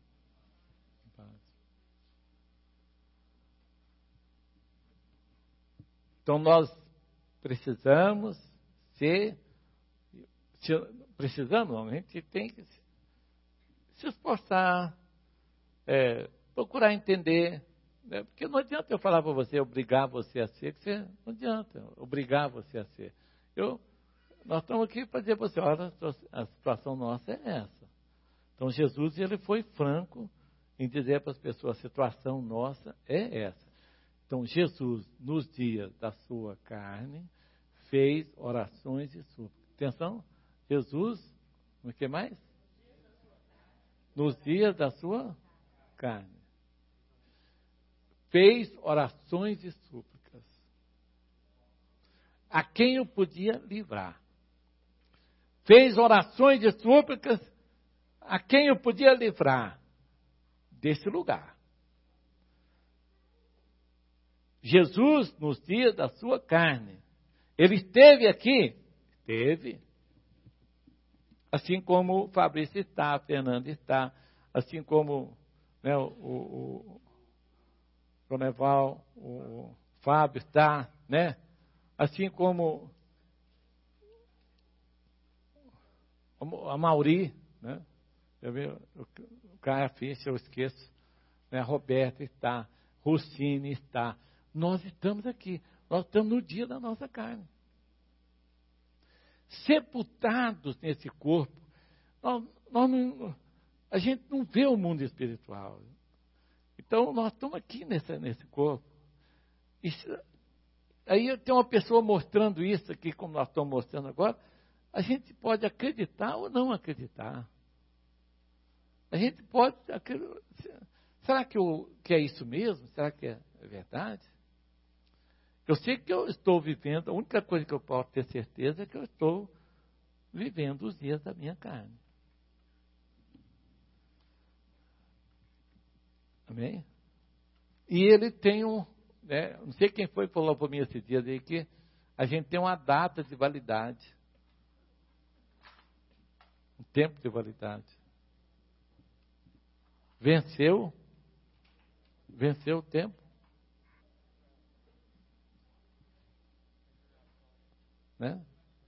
Então nós precisamos ser, se, precisamos, não, a gente tem que se, se esforçar, é, procurar entender, né? Porque não adianta eu falar para você, obrigar você a ser, que você, não adianta obrigar você a ser. Eu, nós estamos aqui para dizer para você, olha, a situação nossa é essa. Então Jesus, ele foi franco em dizer para as pessoas, a situação nossa é essa. Então, Jesus, nos dias da sua carne, fez orações e súplicas. Atenção, Jesus, o que mais? Nos dias da sua carne. Fez orações e súplicas. A quem eu podia livrar. Fez orações e súplicas a quem eu podia livrar. desse lugar. Jesus, nos dias da sua carne, ele esteve aqui? Esteve. Assim como o Fabrício está, a Fernanda está, assim como, né, o, o, o Coneval, o Fábio está, né? Assim como a Mauri, né? Eu vi, o Caio Fischer, eu esqueço, né? A Roberta está, Rucine está. Nós estamos aqui, nós estamos no dia da nossa carne. Sepultados nesse corpo, nós, nós não, a gente não vê o mundo espiritual. Então, nós estamos aqui nesse, nesse corpo. Isso, aí tem uma pessoa mostrando isso aqui, como nós estamos mostrando agora, a gente pode acreditar ou não acreditar. A gente pode acreditar. Será que, eu, que é isso mesmo? Será que é verdade? Eu sei que eu estou vivendo, a única coisa que eu posso ter certeza é que eu estou vivendo os dias da minha carne. Amém? E ele tem um, né, não sei quem foi que falou para mim esse dia aí, que a gente tem uma data de validade. Um tempo de validade. Venceu, venceu o tempo. Né?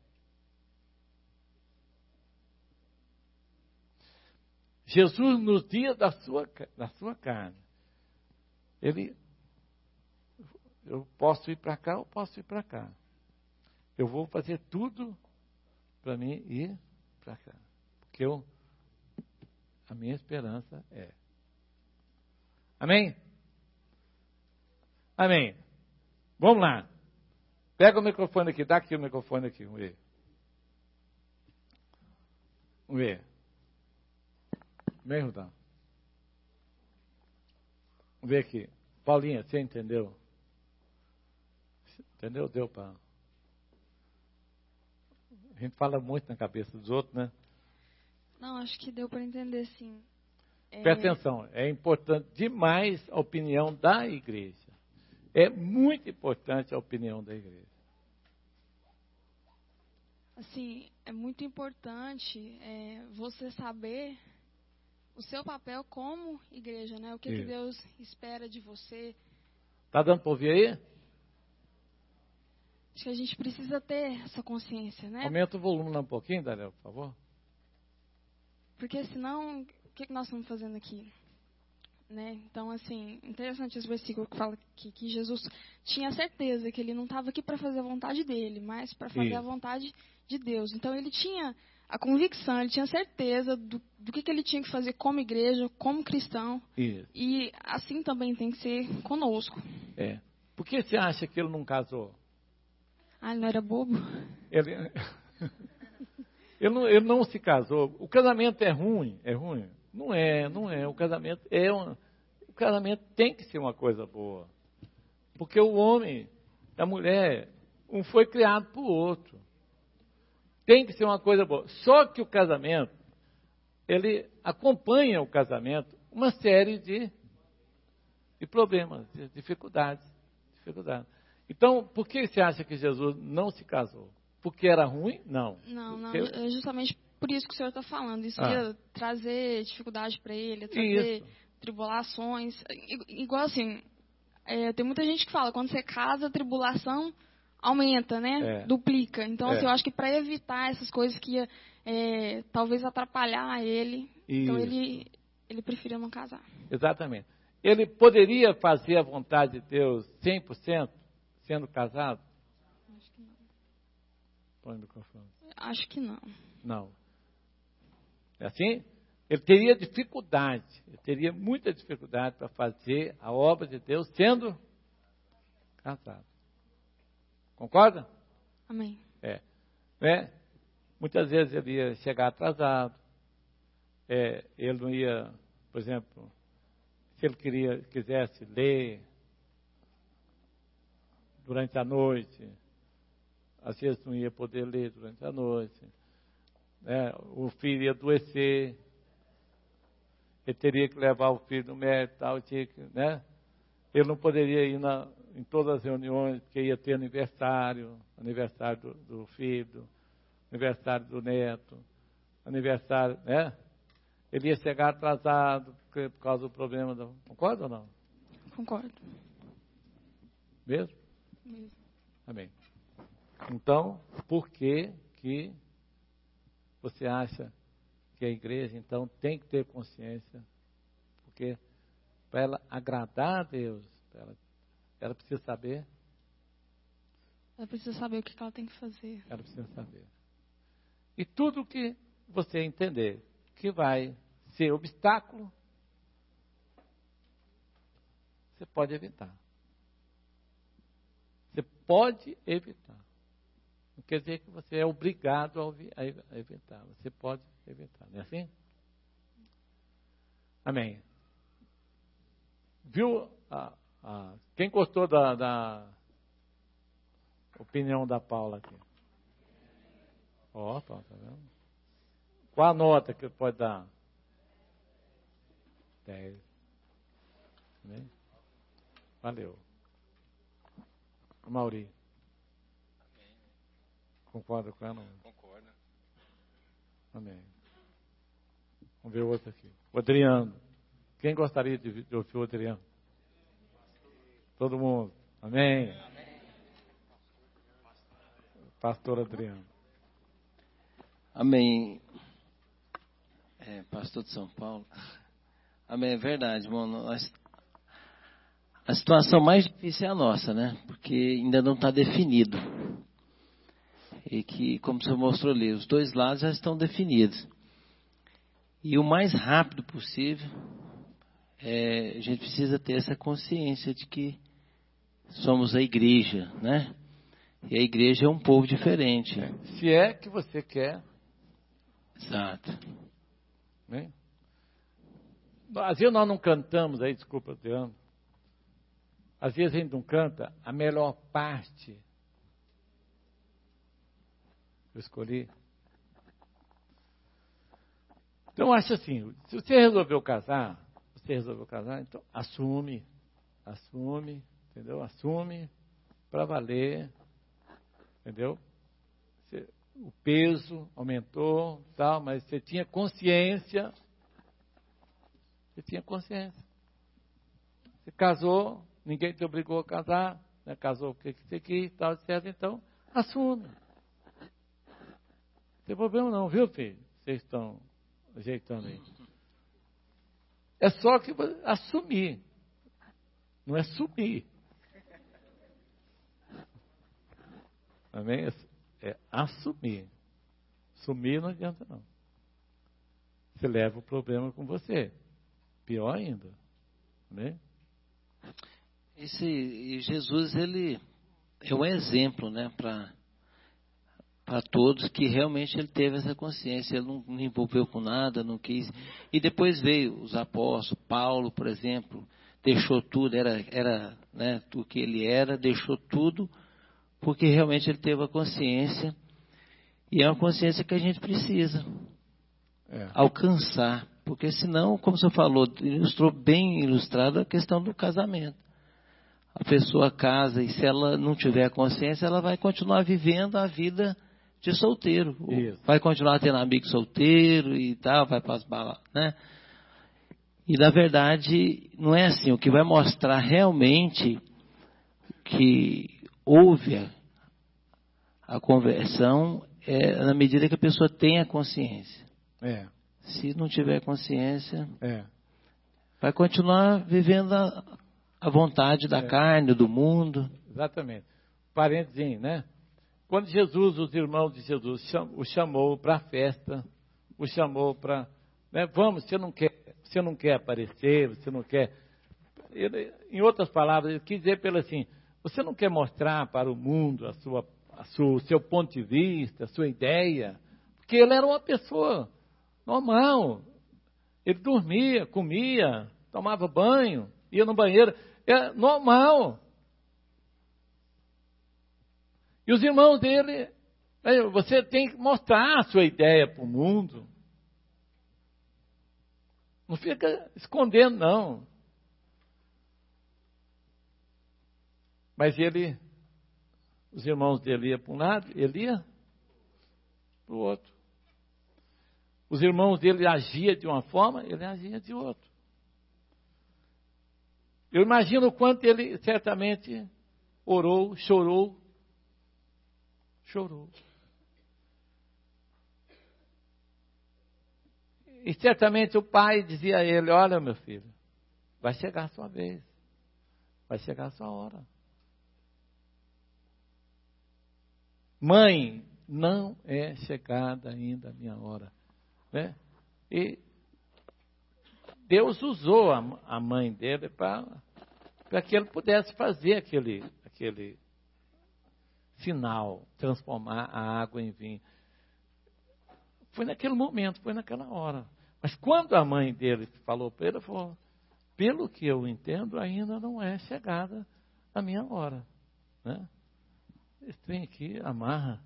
Jesus, nos dias da sua, da sua carne, ele, eu posso ir para cá, eu posso ir para cá. Eu vou fazer tudo para mim ir para cá. Porque eu, a minha esperança é. Amém? Amém. Vamos lá. Pega o microfone aqui, dá aqui o microfone aqui, vamos ver. Vamos ver. Vem, Rudão. Vamos ver aqui. Paulinha, você entendeu? Entendeu? Deu para... A gente fala muito na cabeça dos outros, né? Não, acho que deu para entender, sim. É... Presta atenção, é importante demais a opinião da igreja. É muito importante a opinião da igreja. Assim, é muito importante é, você saber o seu papel como igreja, né? O que, que Deus espera de você. Tá dando para ouvir aí? Acho que a gente precisa ter essa consciência, né? Aumenta o volume um pouquinho, Daniel, por favor. Porque senão, o que, que nós estamos fazendo aqui? Né? Então, assim, interessante esse versículo que fala que, que Jesus tinha certeza que ele não estava aqui para fazer a vontade dele, mas para fazer Isso. a vontade de Deus. Então, ele tinha a convicção, ele tinha certeza do, do que, que ele tinha que fazer como igreja, como cristão. Isso. E assim também tem que ser conosco. É. Por que você acha que ele não casou? Ah, ele não era bobo? Ele, ele, não, ele não se casou. O casamento é ruim? É ruim? Não é, não é. O casamento é uma, o casamento tem que ser uma coisa boa. Porque o homem, a mulher, um foi criado para o outro. Tem que ser uma coisa boa. Só que o casamento, ele acompanha o casamento uma série de, de problemas, de dificuldades, dificuldades. Então, por que você acha que Jesus não se casou? Porque era ruim? Não. Não, não. Porque... É justamente por isso que o senhor está falando. Isso ah. ia trazer dificuldade para ele, trazer isso. tribulações. Igual assim, é, tem muita gente que fala, quando você casa, a tribulação aumenta, né? É. Duplica. Então, é. assim, eu acho que para evitar essas coisas que ia é, talvez atrapalhar ele, isso. então ele, ele preferiu não casar. Exatamente. Ele poderia fazer a vontade de Deus cem por cento sendo casado? Acho que não. Põe o microfone. Acho que não. Não. É assim? Ele teria dificuldade, ele teria muita dificuldade para fazer a obra de Deus sendo casado. Concorda? Amém. É. Né? Muitas vezes ele ia chegar atrasado, é, ele não ia, por exemplo, se ele queria, quisesse ler durante a noite, às vezes não ia poder ler durante a noite, né? O filho ia adoecer. ele teria que levar o filho no médico, tal, tinha que, né? Ele não poderia ir na, em todas as reuniões, porque ia ter aniversário, aniversário do, do filho, aniversário do neto, aniversário, né? Ele ia chegar atrasado por causa do problema. Do... Concorda ou não? Concordo. Mesmo? Mesmo. Amém. Então, por que que você acha que a igreja, então, tem que ter consciência? Porque para ela agradar a Deus, ela, ela precisa saber. Ela precisa saber o que ela tem que fazer. Ela precisa saber. E tudo que você entender que vai ser obstáculo, você pode evitar. Você pode evitar. Não quer dizer que você é obrigado a evitar. Você pode evitar. Não é assim? Amém. Viu? A, a, quem gostou da, da opinião da Paula aqui? Ó, tá vendo? Qual a nota que pode dar? dez. Amém? Valeu. Mauri. Concorda com ela? Concordo. Amém. Vamos ver o outro aqui. O Adriano. Quem gostaria de, de ouvir o Adriano? Todo mundo. Amém. Amém. Pastor Adriano. Amém. É, pastor de São Paulo. Amém, é verdade, mano. Nós, a situação mais difícil é a nossa, né? Porque ainda não está definido. E que, como o senhor mostrou ali, os dois lados já estão definidos. E o mais rápido possível, é, a gente precisa ter essa consciência de que somos a igreja, né? E a igreja é um povo diferente. É, se é que você quer. Exato. Né? Às vezes nós não cantamos, aí desculpa, Adriano. Às vezes a gente não canta a melhor parte. Eu escolhi. Então eu acho assim, se você resolveu casar, você resolveu casar, então assume, assume, entendeu? Assume para valer, entendeu? Você, o peso aumentou, tal, mas você tinha consciência, você tinha consciência. Você casou, ninguém te obrigou a casar, né? Casou porque você quis, tal, etcétera. Então, assume. Não tem problema não, viu, filho? Vocês estão ajeitando aí. É só que assumir. Não é sumir. Amém? É assumir. Sumir não adianta não. Você leva o problema com você. Pior ainda. Amém? Esse, e Jesus, ele é um exemplo, né, para para todos, que realmente ele teve essa consciência, ele não, não envolveu com nada, não quis. E depois veio os apóstolos, Paulo, por exemplo, deixou tudo, era, era né, o que ele era, deixou tudo, porque realmente ele teve a consciência, e é uma consciência que a gente precisa é. alcançar, porque senão, como o senhor falou, ilustrou bem ilustrado a questão do casamento. A pessoa casa e se ela não tiver consciência, ela vai continuar vivendo a vida de solteiro. Isso. Vai continuar tendo amigo solteiro e tal, vai para as balas, né? E na verdade, não é assim. O que vai mostrar realmente que houve a, a conversão é na medida que a pessoa tem a consciência. É. Se não tiver consciência, é. vai continuar vivendo a, a vontade da é. carne, do mundo. Exatamente. Parênteses, né? Quando Jesus, os irmãos de Jesus, o chamou para a festa, o chamou para, né, vamos, você não quer, você não quer aparecer, você não quer, ele, em outras palavras, ele quis dizer pelo assim, você não quer mostrar para o mundo a sua, a sua, o seu ponto de vista, a sua ideia, porque ele era uma pessoa normal, ele dormia, comia, tomava banho, ia no banheiro, é normal. E os irmãos dele, você tem que mostrar a sua ideia para o mundo. Não fica escondendo, não. Mas ele, os irmãos dele iam para um lado, ele ia para o outro. Os irmãos dele agiam de uma forma, ele agia de outra. Eu imagino o quanto ele certamente orou, chorou, chorou. E certamente o pai dizia a ele, olha meu filho, vai chegar a sua vez, vai chegar a sua hora. Mãe, não é chegada ainda a minha hora. Né? E Deus usou a, a mãe dele para que ele pudesse fazer aquele, aquele sinal, transformar a água em vinho. Foi naquele momento, foi naquela hora. Mas quando a mãe dele falou para ele, ele falou, pelo que eu entendo, ainda não é chegada a minha hora. Né? Esse trem aqui amarra.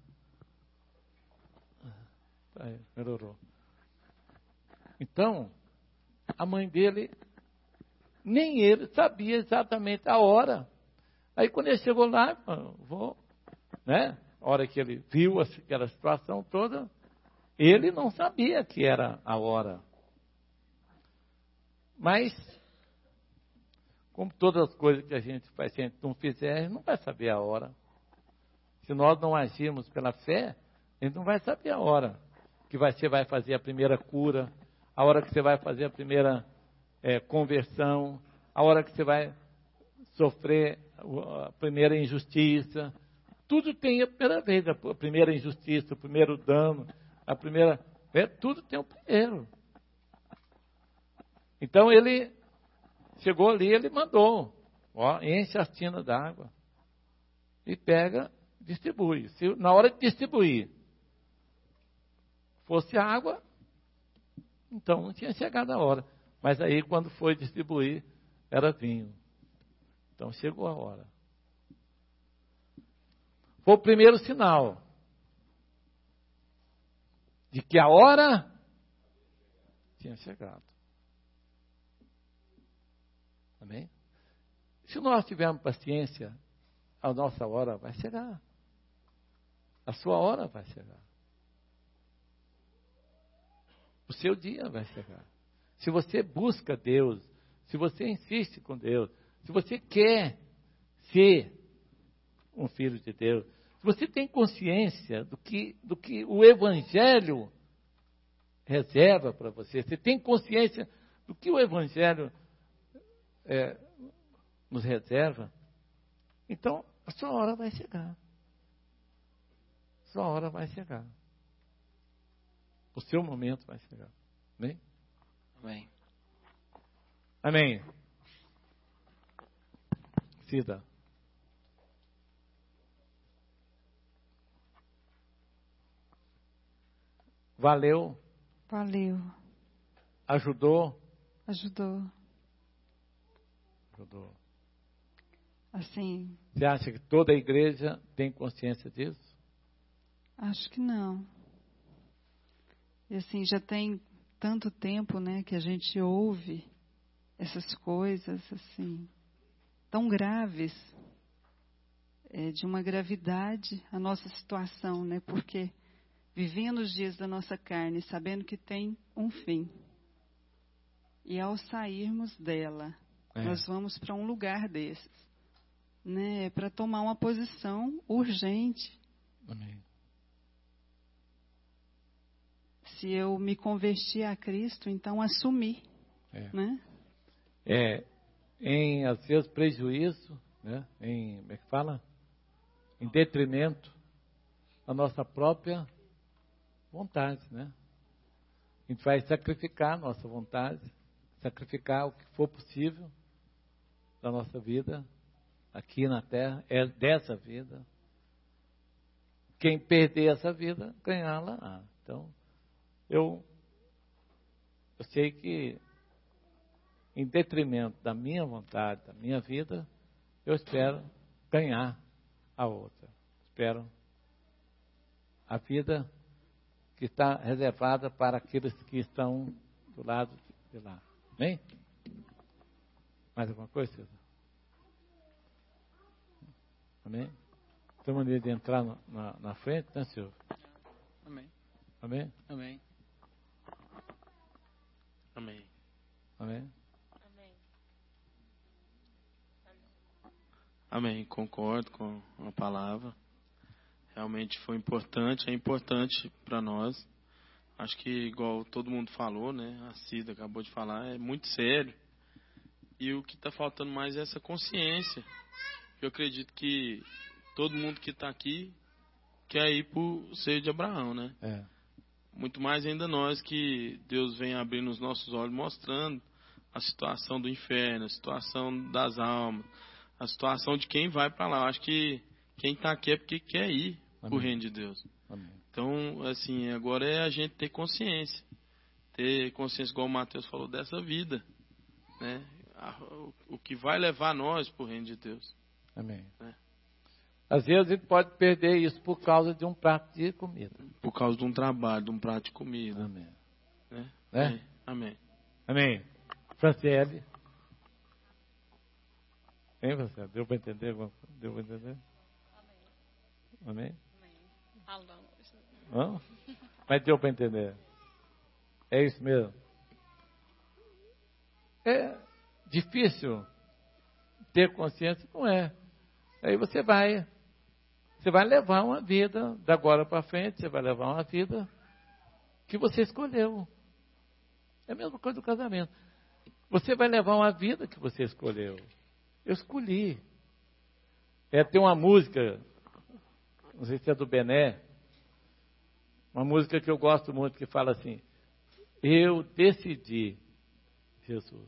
Aí, melhorou. Então, a mãe dele, nem ele sabia exatamente a hora. Aí quando ele chegou lá, vou, né? A hora que ele viu aquela situação toda, ele não sabia que era a hora. Mas, como todas as coisas que a gente faz, se a gente não fizer, a gente não vai saber a hora. Se nós não agirmos pela fé, a gente não vai saber a hora que você vai fazer a primeira cura, a hora que você vai fazer a primeira é, conversão, a hora que você vai sofrer a primeira injustiça. Tudo tem a primeira vez, a primeira injustiça, o primeiro dano, a primeira... É, tudo tem o primeiro. Então ele chegou ali, ele mandou, ó, enche a tina d'água e pega, distribui. Se, na hora de distribuir fosse água, então não tinha chegado a hora. Mas aí quando foi distribuir, era vinho. Então chegou a hora. Foi o primeiro sinal de que a hora tinha chegado. Amém? Se nós tivermos paciência, a nossa hora vai chegar. A sua hora vai chegar. O seu dia vai chegar. Se você busca Deus, se você insiste com Deus, se você quer ser um filho de Deus, se você tem consciência do que, do que o Evangelho reserva para você, você tem consciência do que o Evangelho é, nos reserva, então a sua hora vai chegar. A sua hora vai chegar. O seu momento vai chegar. Amém? Amém. Amém. Cida. Valeu? Valeu. Ajudou? Ajudou. Ajudou. Assim. Você acha que toda a igreja tem consciência disso? Acho que não. E assim, já tem tanto tempo, né, que a gente ouve essas coisas, assim, tão graves, é, de uma gravidade, a nossa situação, né, porque vivendo os dias da nossa carne, sabendo que tem um fim. E ao sairmos dela, é. nós vamos para um lugar desses, né, para tomar uma posição urgente. Amém. Se eu me converti a Cristo, então assumir, é. né? É, em, às vezes, prejuízo, né? Em, como é que fala? Em detrimento da nossa própria vontade, né? A gente vai sacrificar a nossa vontade, sacrificar o que for possível da nossa vida, aqui na terra, é dessa vida. Quem perder essa vida, ganhá-la. Ah, então, eu, eu sei que, em detrimento da minha vontade, da minha vida, eu espero ganhar a outra. Espero a vida que está reservada para aqueles que estão do lado de lá. Amém? Mais alguma coisa, César? Amém? Tem maneira de entrar na, na, na frente, né, Silvio? Amém. Amém? Amém. Amém. Amém? Amém. Concordo com a palavra. Realmente foi importante, é importante para nós. Acho que, igual todo mundo falou, né? A Cida acabou de falar, é muito sério. E o que está faltando mais é essa consciência. Eu acredito que todo mundo que está aqui quer ir para o seio de Abraão, né? É. Muito mais ainda nós que Deus vem abrindo os nossos olhos, mostrando a situação do inferno, a situação das almas, a situação de quem vai para lá. Eu acho que quem está aqui é porque quer ir para o reino de Deus. Amém. Então, assim, agora é a gente ter consciência. Ter consciência, igual o Mateus falou, dessa vida. Né? O que vai levar nós para o reino de Deus. Amém. Né? Às vezes a gente pode perder isso por causa de um prato de comida. Por causa de um trabalho, de um prato de comida. Amém. Né? Né? Amém. Amém. Franciele. Hein, Franciele? Deu para entender? Deu para entender? Amém? Amém. Não? Mas deu para entender. É isso mesmo. É difícil ter consciência? Não é. Aí você vai, você vai levar uma vida, da agora para frente, você vai levar uma vida que você escolheu. É a mesma coisa do casamento. Você vai levar uma vida que você escolheu. Eu escolhi. É, tem uma música, não sei se é do Bené, uma música que eu gosto muito, que fala assim: eu decidi, Jesus.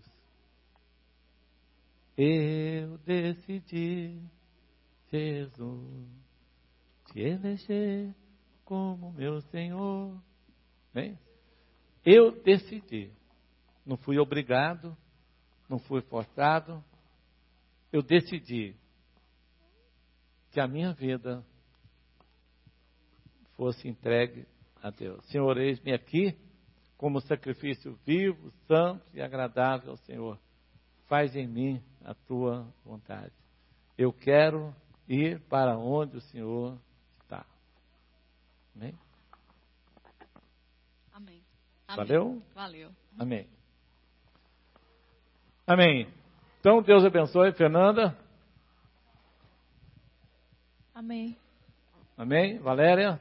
Eu decidi, Jesus, te eleger como meu Senhor. Bem, eu decidi. Não fui obrigado, não fui forçado. Eu decidi que a minha vida fosse entregue a Deus. Senhor, eis-me aqui como sacrifício vivo, santo e agradável ao Senhor. Faz em mim a tua vontade. Eu quero ir para onde o Senhor está. Amém? Amém. Valeu? Valeu. Amém. Amém. Então, Deus abençoe, Fernanda. Amém. Amém. Valéria?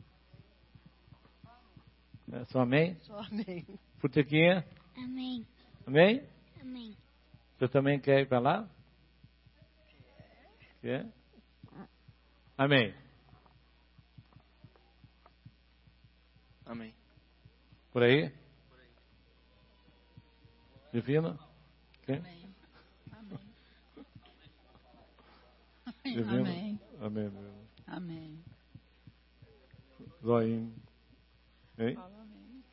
É só amém? Só amém. Futequinha? Amém. Amém? Amém. Você também quer ir para lá? Quer? Amém. Amém. Por aí? Divina? Quem? Amém. Amém. Divina? Amém. Amém. Amém. Zoinho. Hein? Amém.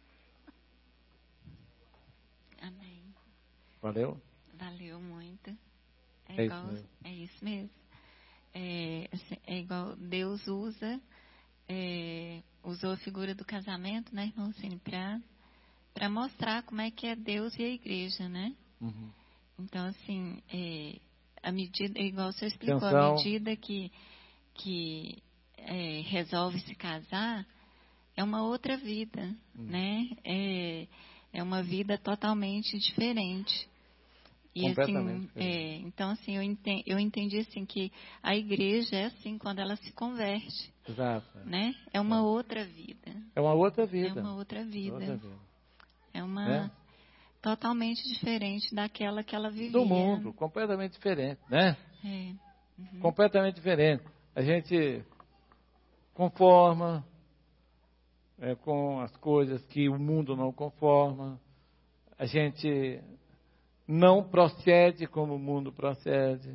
Amém. Valeu? Valeu muito. É, É igual, isso mesmo. é isso mesmo. É, assim, é igual Deus usa, é, usou a figura do casamento, né, irmão Cine, para para mostrar como é que é Deus e a igreja, né? Uhum. Então, assim, é, a medida, igual o senhor explicou, Atenção. a medida que, que é, resolve se casar, é uma outra vida, Hum. né? É, é uma vida totalmente diferente. E Completamente assim, diferente. é, então assim, eu entendi, eu entendi assim que a igreja é assim quando ela se converte, Exato. né? É uma outra vida. É uma outra vida. É uma outra vida. Outra vida. É uma Né? totalmente diferente daquela que ela vivia. Do mundo, completamente diferente, né? É. Uhum. Completamente diferente. A gente conforma é, com as coisas que o mundo não conforma. A gente não procede como o mundo procede.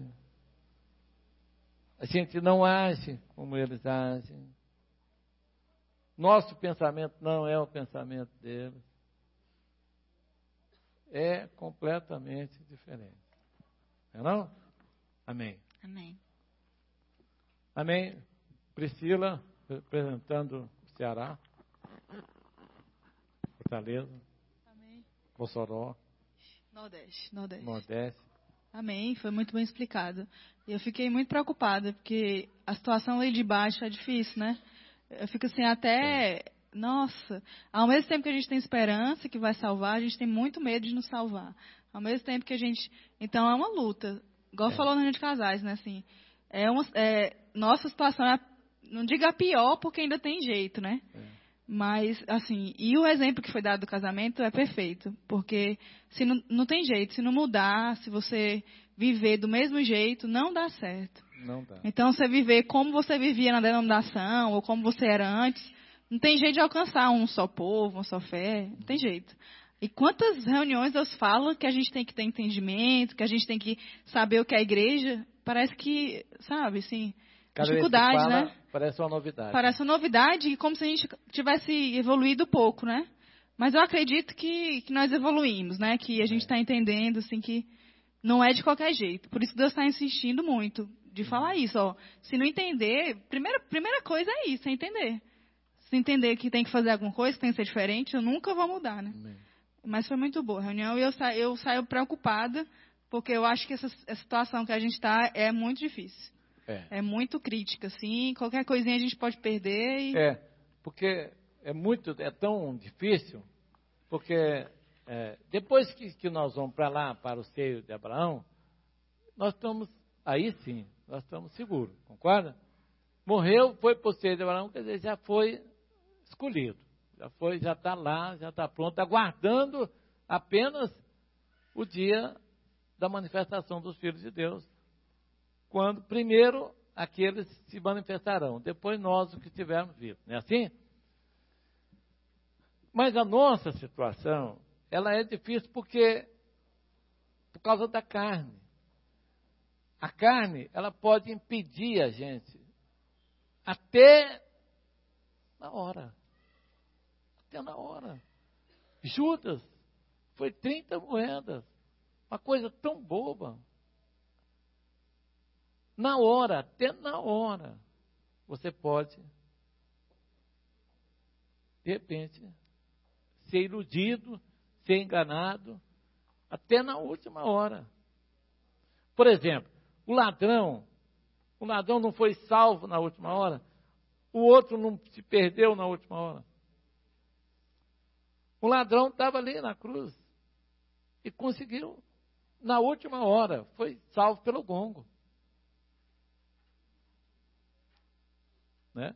A gente não age como eles agem. Nosso pensamento não é o pensamento deles. É completamente diferente. Não é não? Amém. Amém. Amém. Priscila, representando o Ceará. Fortaleza. Amém. Mossoró. Nordeste, Nordeste. Nordeste. Amém, foi muito bem explicado. E eu fiquei muito preocupada, porque a situação ali de baixo é difícil, né? Eu fico assim, até... É. Nossa, ao mesmo tempo que a gente tem esperança que vai salvar, a gente tem muito medo de nos salvar. Ao mesmo tempo que a gente... Então, é uma luta. Igual é. falou na reunião de casais, né? Assim, é uma, é, nossa situação é, não diga a pior, porque ainda tem jeito, né? É. Mas, assim, e o exemplo que foi dado do casamento é perfeito. Porque se não, não tem jeito, se não mudar, se você viver do mesmo jeito, não dá certo. Não dá. Então, você viver como você vivia na denominação, ou como você era antes, não tem jeito de alcançar um só povo, uma só fé, não tem jeito. E quantas reuniões Deus fala que a gente tem que ter entendimento, que a gente tem que saber o que é a igreja, parece que, sabe, assim... Cada dificuldade, fala, né? Parece uma novidade. Parece uma novidade, como se a gente tivesse evoluído pouco, né? Mas eu acredito que, que nós evoluímos, né? Que a gente está é. entendendo, assim, que não é de qualquer jeito. Por isso que Deus está insistindo muito de falar isso, ó. Se não entender, primeira, primeira coisa é isso, é entender. Se entender que tem que fazer alguma coisa, que tem que ser diferente, eu nunca vou mudar, né? Amém. Mas foi muito boa a reunião e eu, sa eu saio preocupada, porque eu acho que essa, essa situação que a gente está é muito difícil. É. é muito crítica, assim, qualquer coisinha a gente pode perder. E... É, porque é muito, é tão difícil, porque é, depois que, que nós vamos para lá, para o seio de Abraão, nós estamos, aí sim, nós estamos seguros, concorda? Morreu, foi para o seio de Abraão, quer dizer, já foi escolhido, já foi, já está lá, já está pronto, aguardando apenas o dia da manifestação dos filhos de Deus. Quando, primeiro, aqueles se manifestarão, depois nós, os que tivermos vivo. Não é assim? Mas a nossa situação, ela é difícil porque, por causa da carne. A carne, ela pode impedir a gente, até na hora. Até na hora. Judas foi trinta moedas, uma coisa tão boba. Na hora, até na hora, você pode, de repente, ser iludido, ser enganado, até na última hora. Por exemplo, o ladrão, o ladrão não foi salvo na última hora, o outro não se perdeu na última hora. O ladrão estava ali na cruz e conseguiu, na última hora, foi salvo pelo gongo. Né?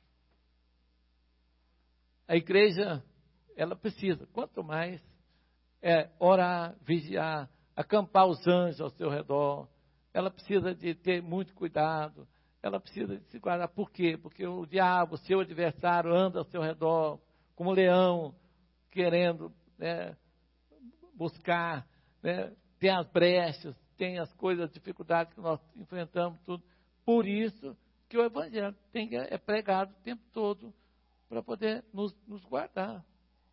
A igreja, ela precisa, quanto mais, é, orar, vigiar, acampar os anjos ao seu redor, ela precisa de ter muito cuidado, ela precisa de se guardar. Por quê? Porque o diabo, seu adversário, anda ao seu redor, como um leão, querendo, né, buscar, né, tem as brechas, tem as coisas, as dificuldades que nós enfrentamos, tudo. Por isso que o Evangelho tem que, é pregado o tempo todo para poder nos, nos guardar.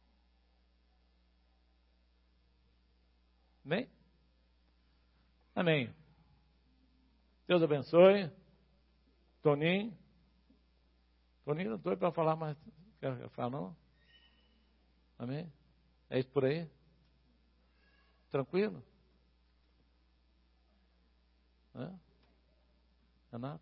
Amém? Amém. Deus abençoe. Toninho. Toninho, não estou para falar mais. Quer falar não? Amém? É isso por aí? Tranquilo? É? Renato?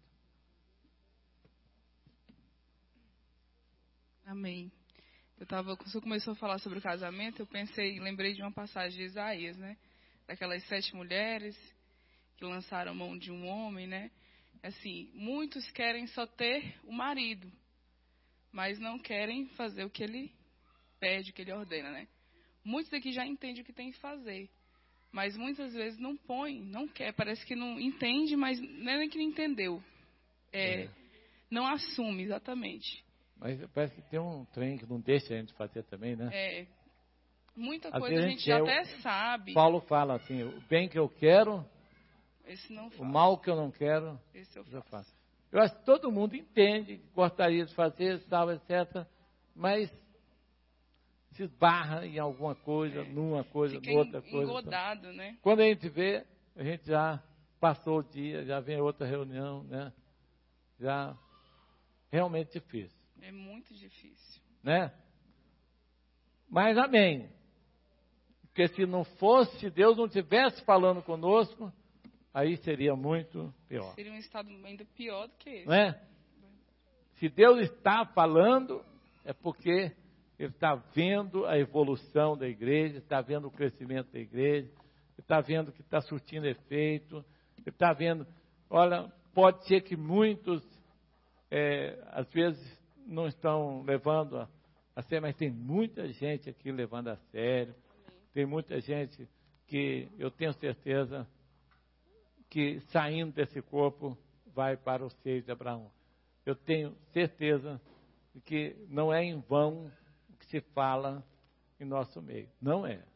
Amém. Eu tava, quando você começou a falar sobre o casamento, eu pensei, lembrei de uma passagem de Isaías, né? Daquelas sete mulheres que lançaram mão de um homem, né? Assim, muitos querem só ter o marido, mas não querem fazer o que ele pede, o que ele ordena, né? Muitos aqui já entendem o que tem que fazer, mas muitas vezes não põe, não quer, parece que não entende, mas não é nem que não entendeu. É, é. Não assume, exatamente. Mas parece que tem um trem que não deixa a gente fazer também, né? É. Muita Às coisa a gente, a gente até o, sabe. Paulo fala assim, o bem que eu quero, esse não o mal que eu não quero, esse eu já faço. faço. Eu acho que todo mundo entende, gostaria de fazer, tal, etcétera, mas se esbarra em alguma coisa, é. numa coisa, Fica noutra coisa. Engodado, né? Quando a gente vê, a gente já passou o dia, já vem outra reunião, né? Já realmente difícil. É muito difícil. Né? Mas amém. Porque se não fosse, se Deus não estivesse falando conosco, aí seria muito pior. Seria um estado ainda pior do que esse. Não é? Se Deus está falando, é porque Ele está vendo a evolução da igreja, está vendo o crescimento da igreja, está vendo que está surtindo efeito, Ele está vendo, olha, pode ser que muitos, é, às vezes, não estão levando a, a sério, mas tem muita gente aqui levando a sério, tem muita gente que eu tenho certeza que saindo desse corpo vai para o seio de Abraão. Eu tenho certeza de que não é em vão o que se fala em nosso meio. Não é.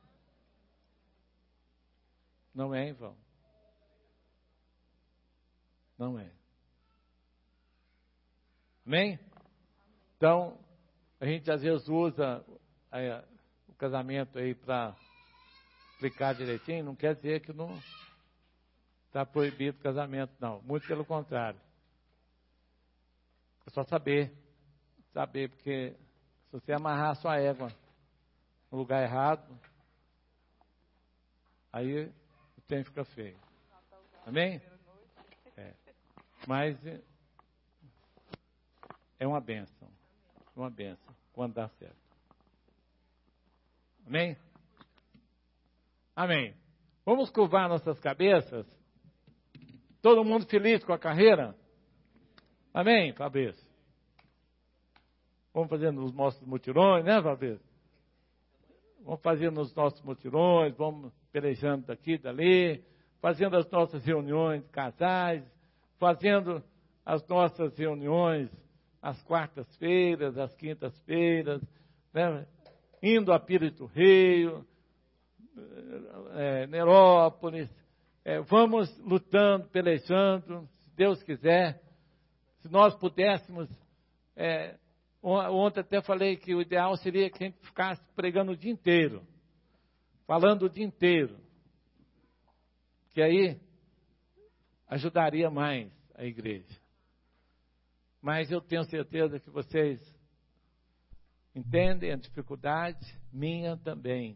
Não é em vão. Não é. Amém? Então, a gente às vezes usa é, o casamento aí para explicar direitinho, não quer dizer que não está proibido o casamento, não. Muito pelo contrário. É só saber. Saber, porque se você amarrar a sua égua no lugar errado, aí o tempo fica feio. Amém? É. Mas é uma bênção. Uma bênção quando dá certo. Amém? Amém. Vamos curvar nossas cabeças? Todo mundo feliz com a carreira? Amém, Fabrício? Vamos fazer nos nossos mutirões, né, Fabrício? Vamos fazer nos nossos mutirões, vamos pelejando daqui, dali, fazendo as nossas reuniões de casais, fazendo as nossas reuniões às quartas-feiras, às quintas-feiras, né? Indo a Pires do Rio, é, Nerópolis, é, vamos lutando, pelejando, se Deus quiser. Se nós pudéssemos, é, ontem até falei que o ideal seria que a gente ficasse pregando o dia inteiro, falando o dia inteiro, que aí ajudaria mais a igreja. Mas eu tenho certeza que vocês entendem a dificuldade, minha também.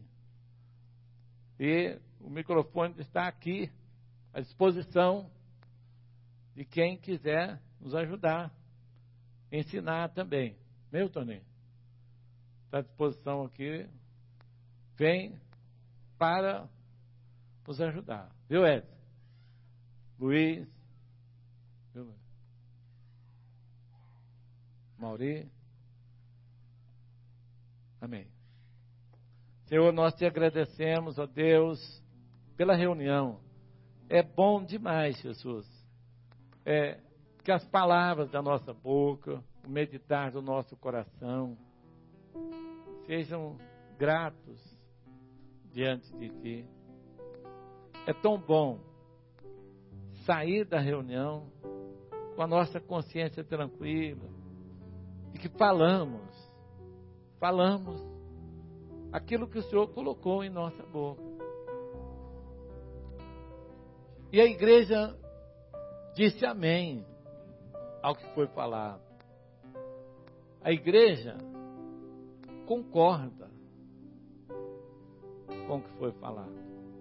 E o microfone está aqui à disposição de quem quiser nos ajudar, ensinar também. Meu, Toninho? Está à disposição aqui. Vem para nos ajudar. Viu, Edson? Luiz? Viu? Mauri? Amém. Senhor, nós te agradecemos, ó Deus, pela reunião. É bom demais, Jesus, é, que as palavras da nossa boca, o meditar do nosso coração, sejam gratos diante de Ti. É tão bom sair da reunião com a nossa consciência tranquila, de que falamos, falamos aquilo que o Senhor colocou em nossa boca. E a igreja disse amém ao que foi falado. A igreja concorda com o que foi falado.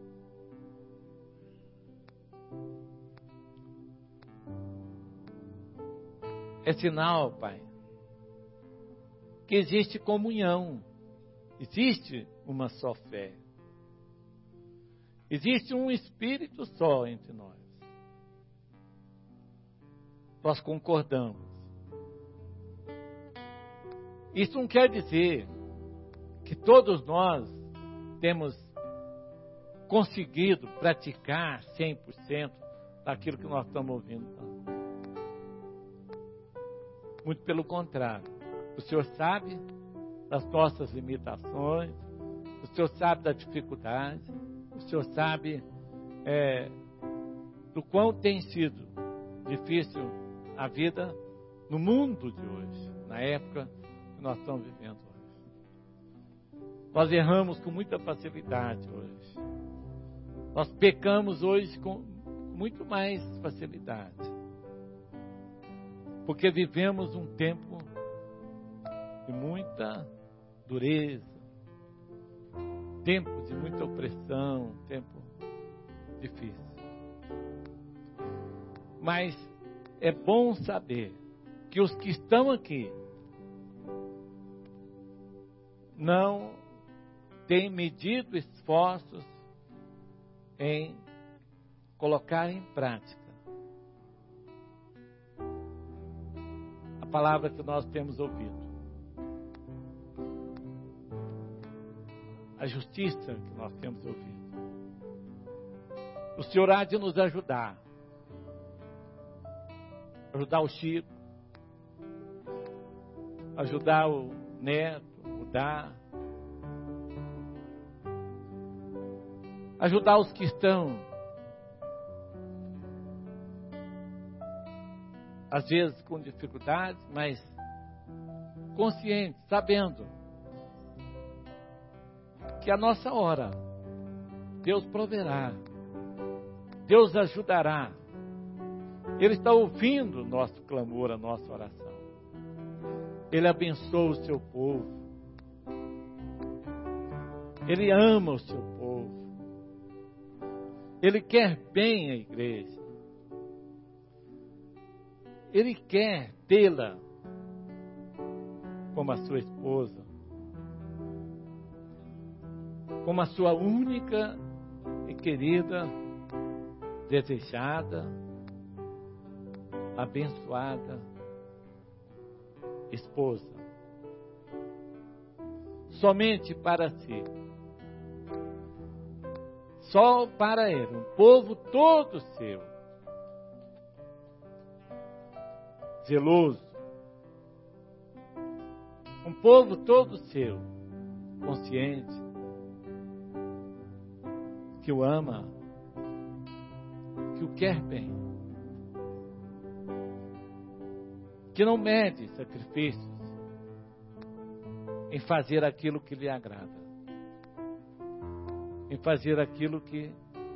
É sinal, Pai, que existe comunhão, existe uma só fé, existe um Espírito só entre nós. Nós concordamos. Isso não quer dizer que todos nós temos conseguido praticar cem por cento daquilo que nós estamos ouvindo. Não. Muito pelo contrário. O Senhor sabe das nossas limitações, o Senhor sabe da dificuldade, o Senhor sabe é, do quão tem sido difícil a vida no mundo de hoje, na época que nós estamos vivendo hoje. Nós erramos com muita facilidade hoje. Nós pecamos hoje com muito mais facilidade. Porque vivemos um tempo de muita dureza, tempo de muita opressão, um tempo difícil. Mas é bom saber que os que estão aqui não têm medido esforços em colocar em prática a palavra que nós temos ouvido, a justiça que nós temos ouvido. O Senhor há de nos ajudar, ajudar o Chico, ajudar o Neto, o Dá, ajudar os que estão, às vezes com dificuldades, mas conscientes, sabendo que a nossa hora, Deus proverá, Deus ajudará. Ele está ouvindo o nosso clamor, a nossa oração. Ele abençoa o seu povo. Ele ama o seu povo. Ele quer bem a igreja. Ele quer tê-la como a sua esposa, como a sua única e querida, desejada, abençoada esposa. Somente para si. Só para ele, um povo todo seu. Zeloso. Um povo todo seu. Consciente. Que o ama. Que o quer bem. Que não mede sacrifícios em fazer aquilo que lhe agrada, em fazer aquilo que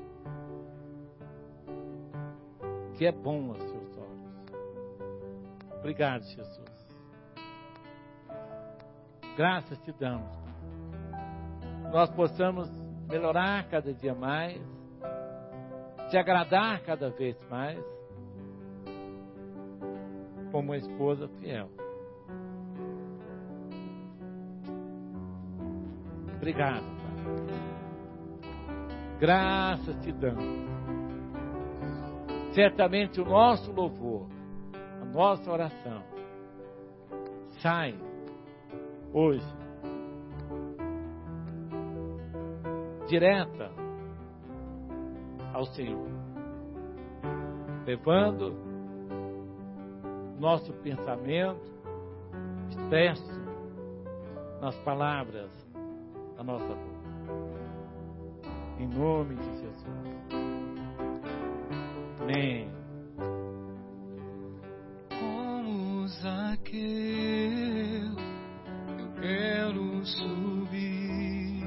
que é bom aos seus olhos. Obrigado, Jesus. Graças te damos. Nós possamos melhorar cada dia mais, te agradar cada vez mais, como uma esposa fiel. Obrigado, Pai. Graças te damos. Certamente o nosso louvor, a nossa oração, sai hoje, direta ao Senhor, levando nosso pensamento expresso nas palavras da nossa boca. Em nome de Jesus. Amém. Como Zaqueu, eu quero subir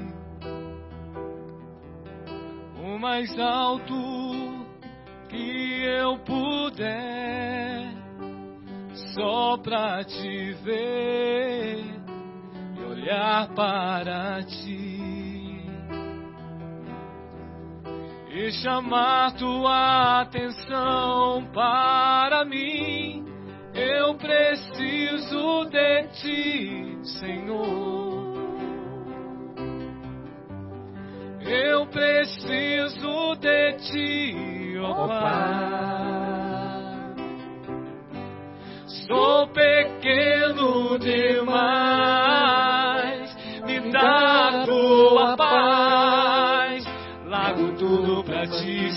o mais alto que eu puder, só pra te ver e olhar para ti e chamar tua atenção para mim. Eu preciso de ti, Senhor. Eu preciso de ti, ó Pai. Sou pequeno demais, me dá tua paz, largo tudo pra te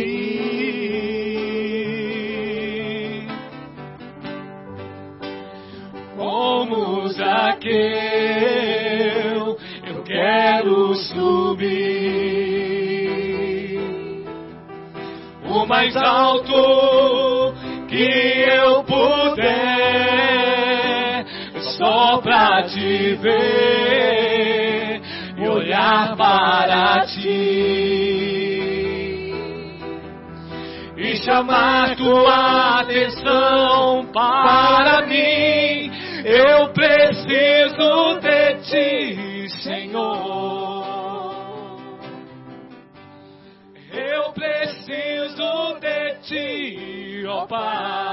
seguir. Como Zaqueu, eu quero subir o mais alto que eu puder, só pra te ver e olhar para ti e chamar tua atenção para mim. Eu preciso de ti, Senhor. ó Pai.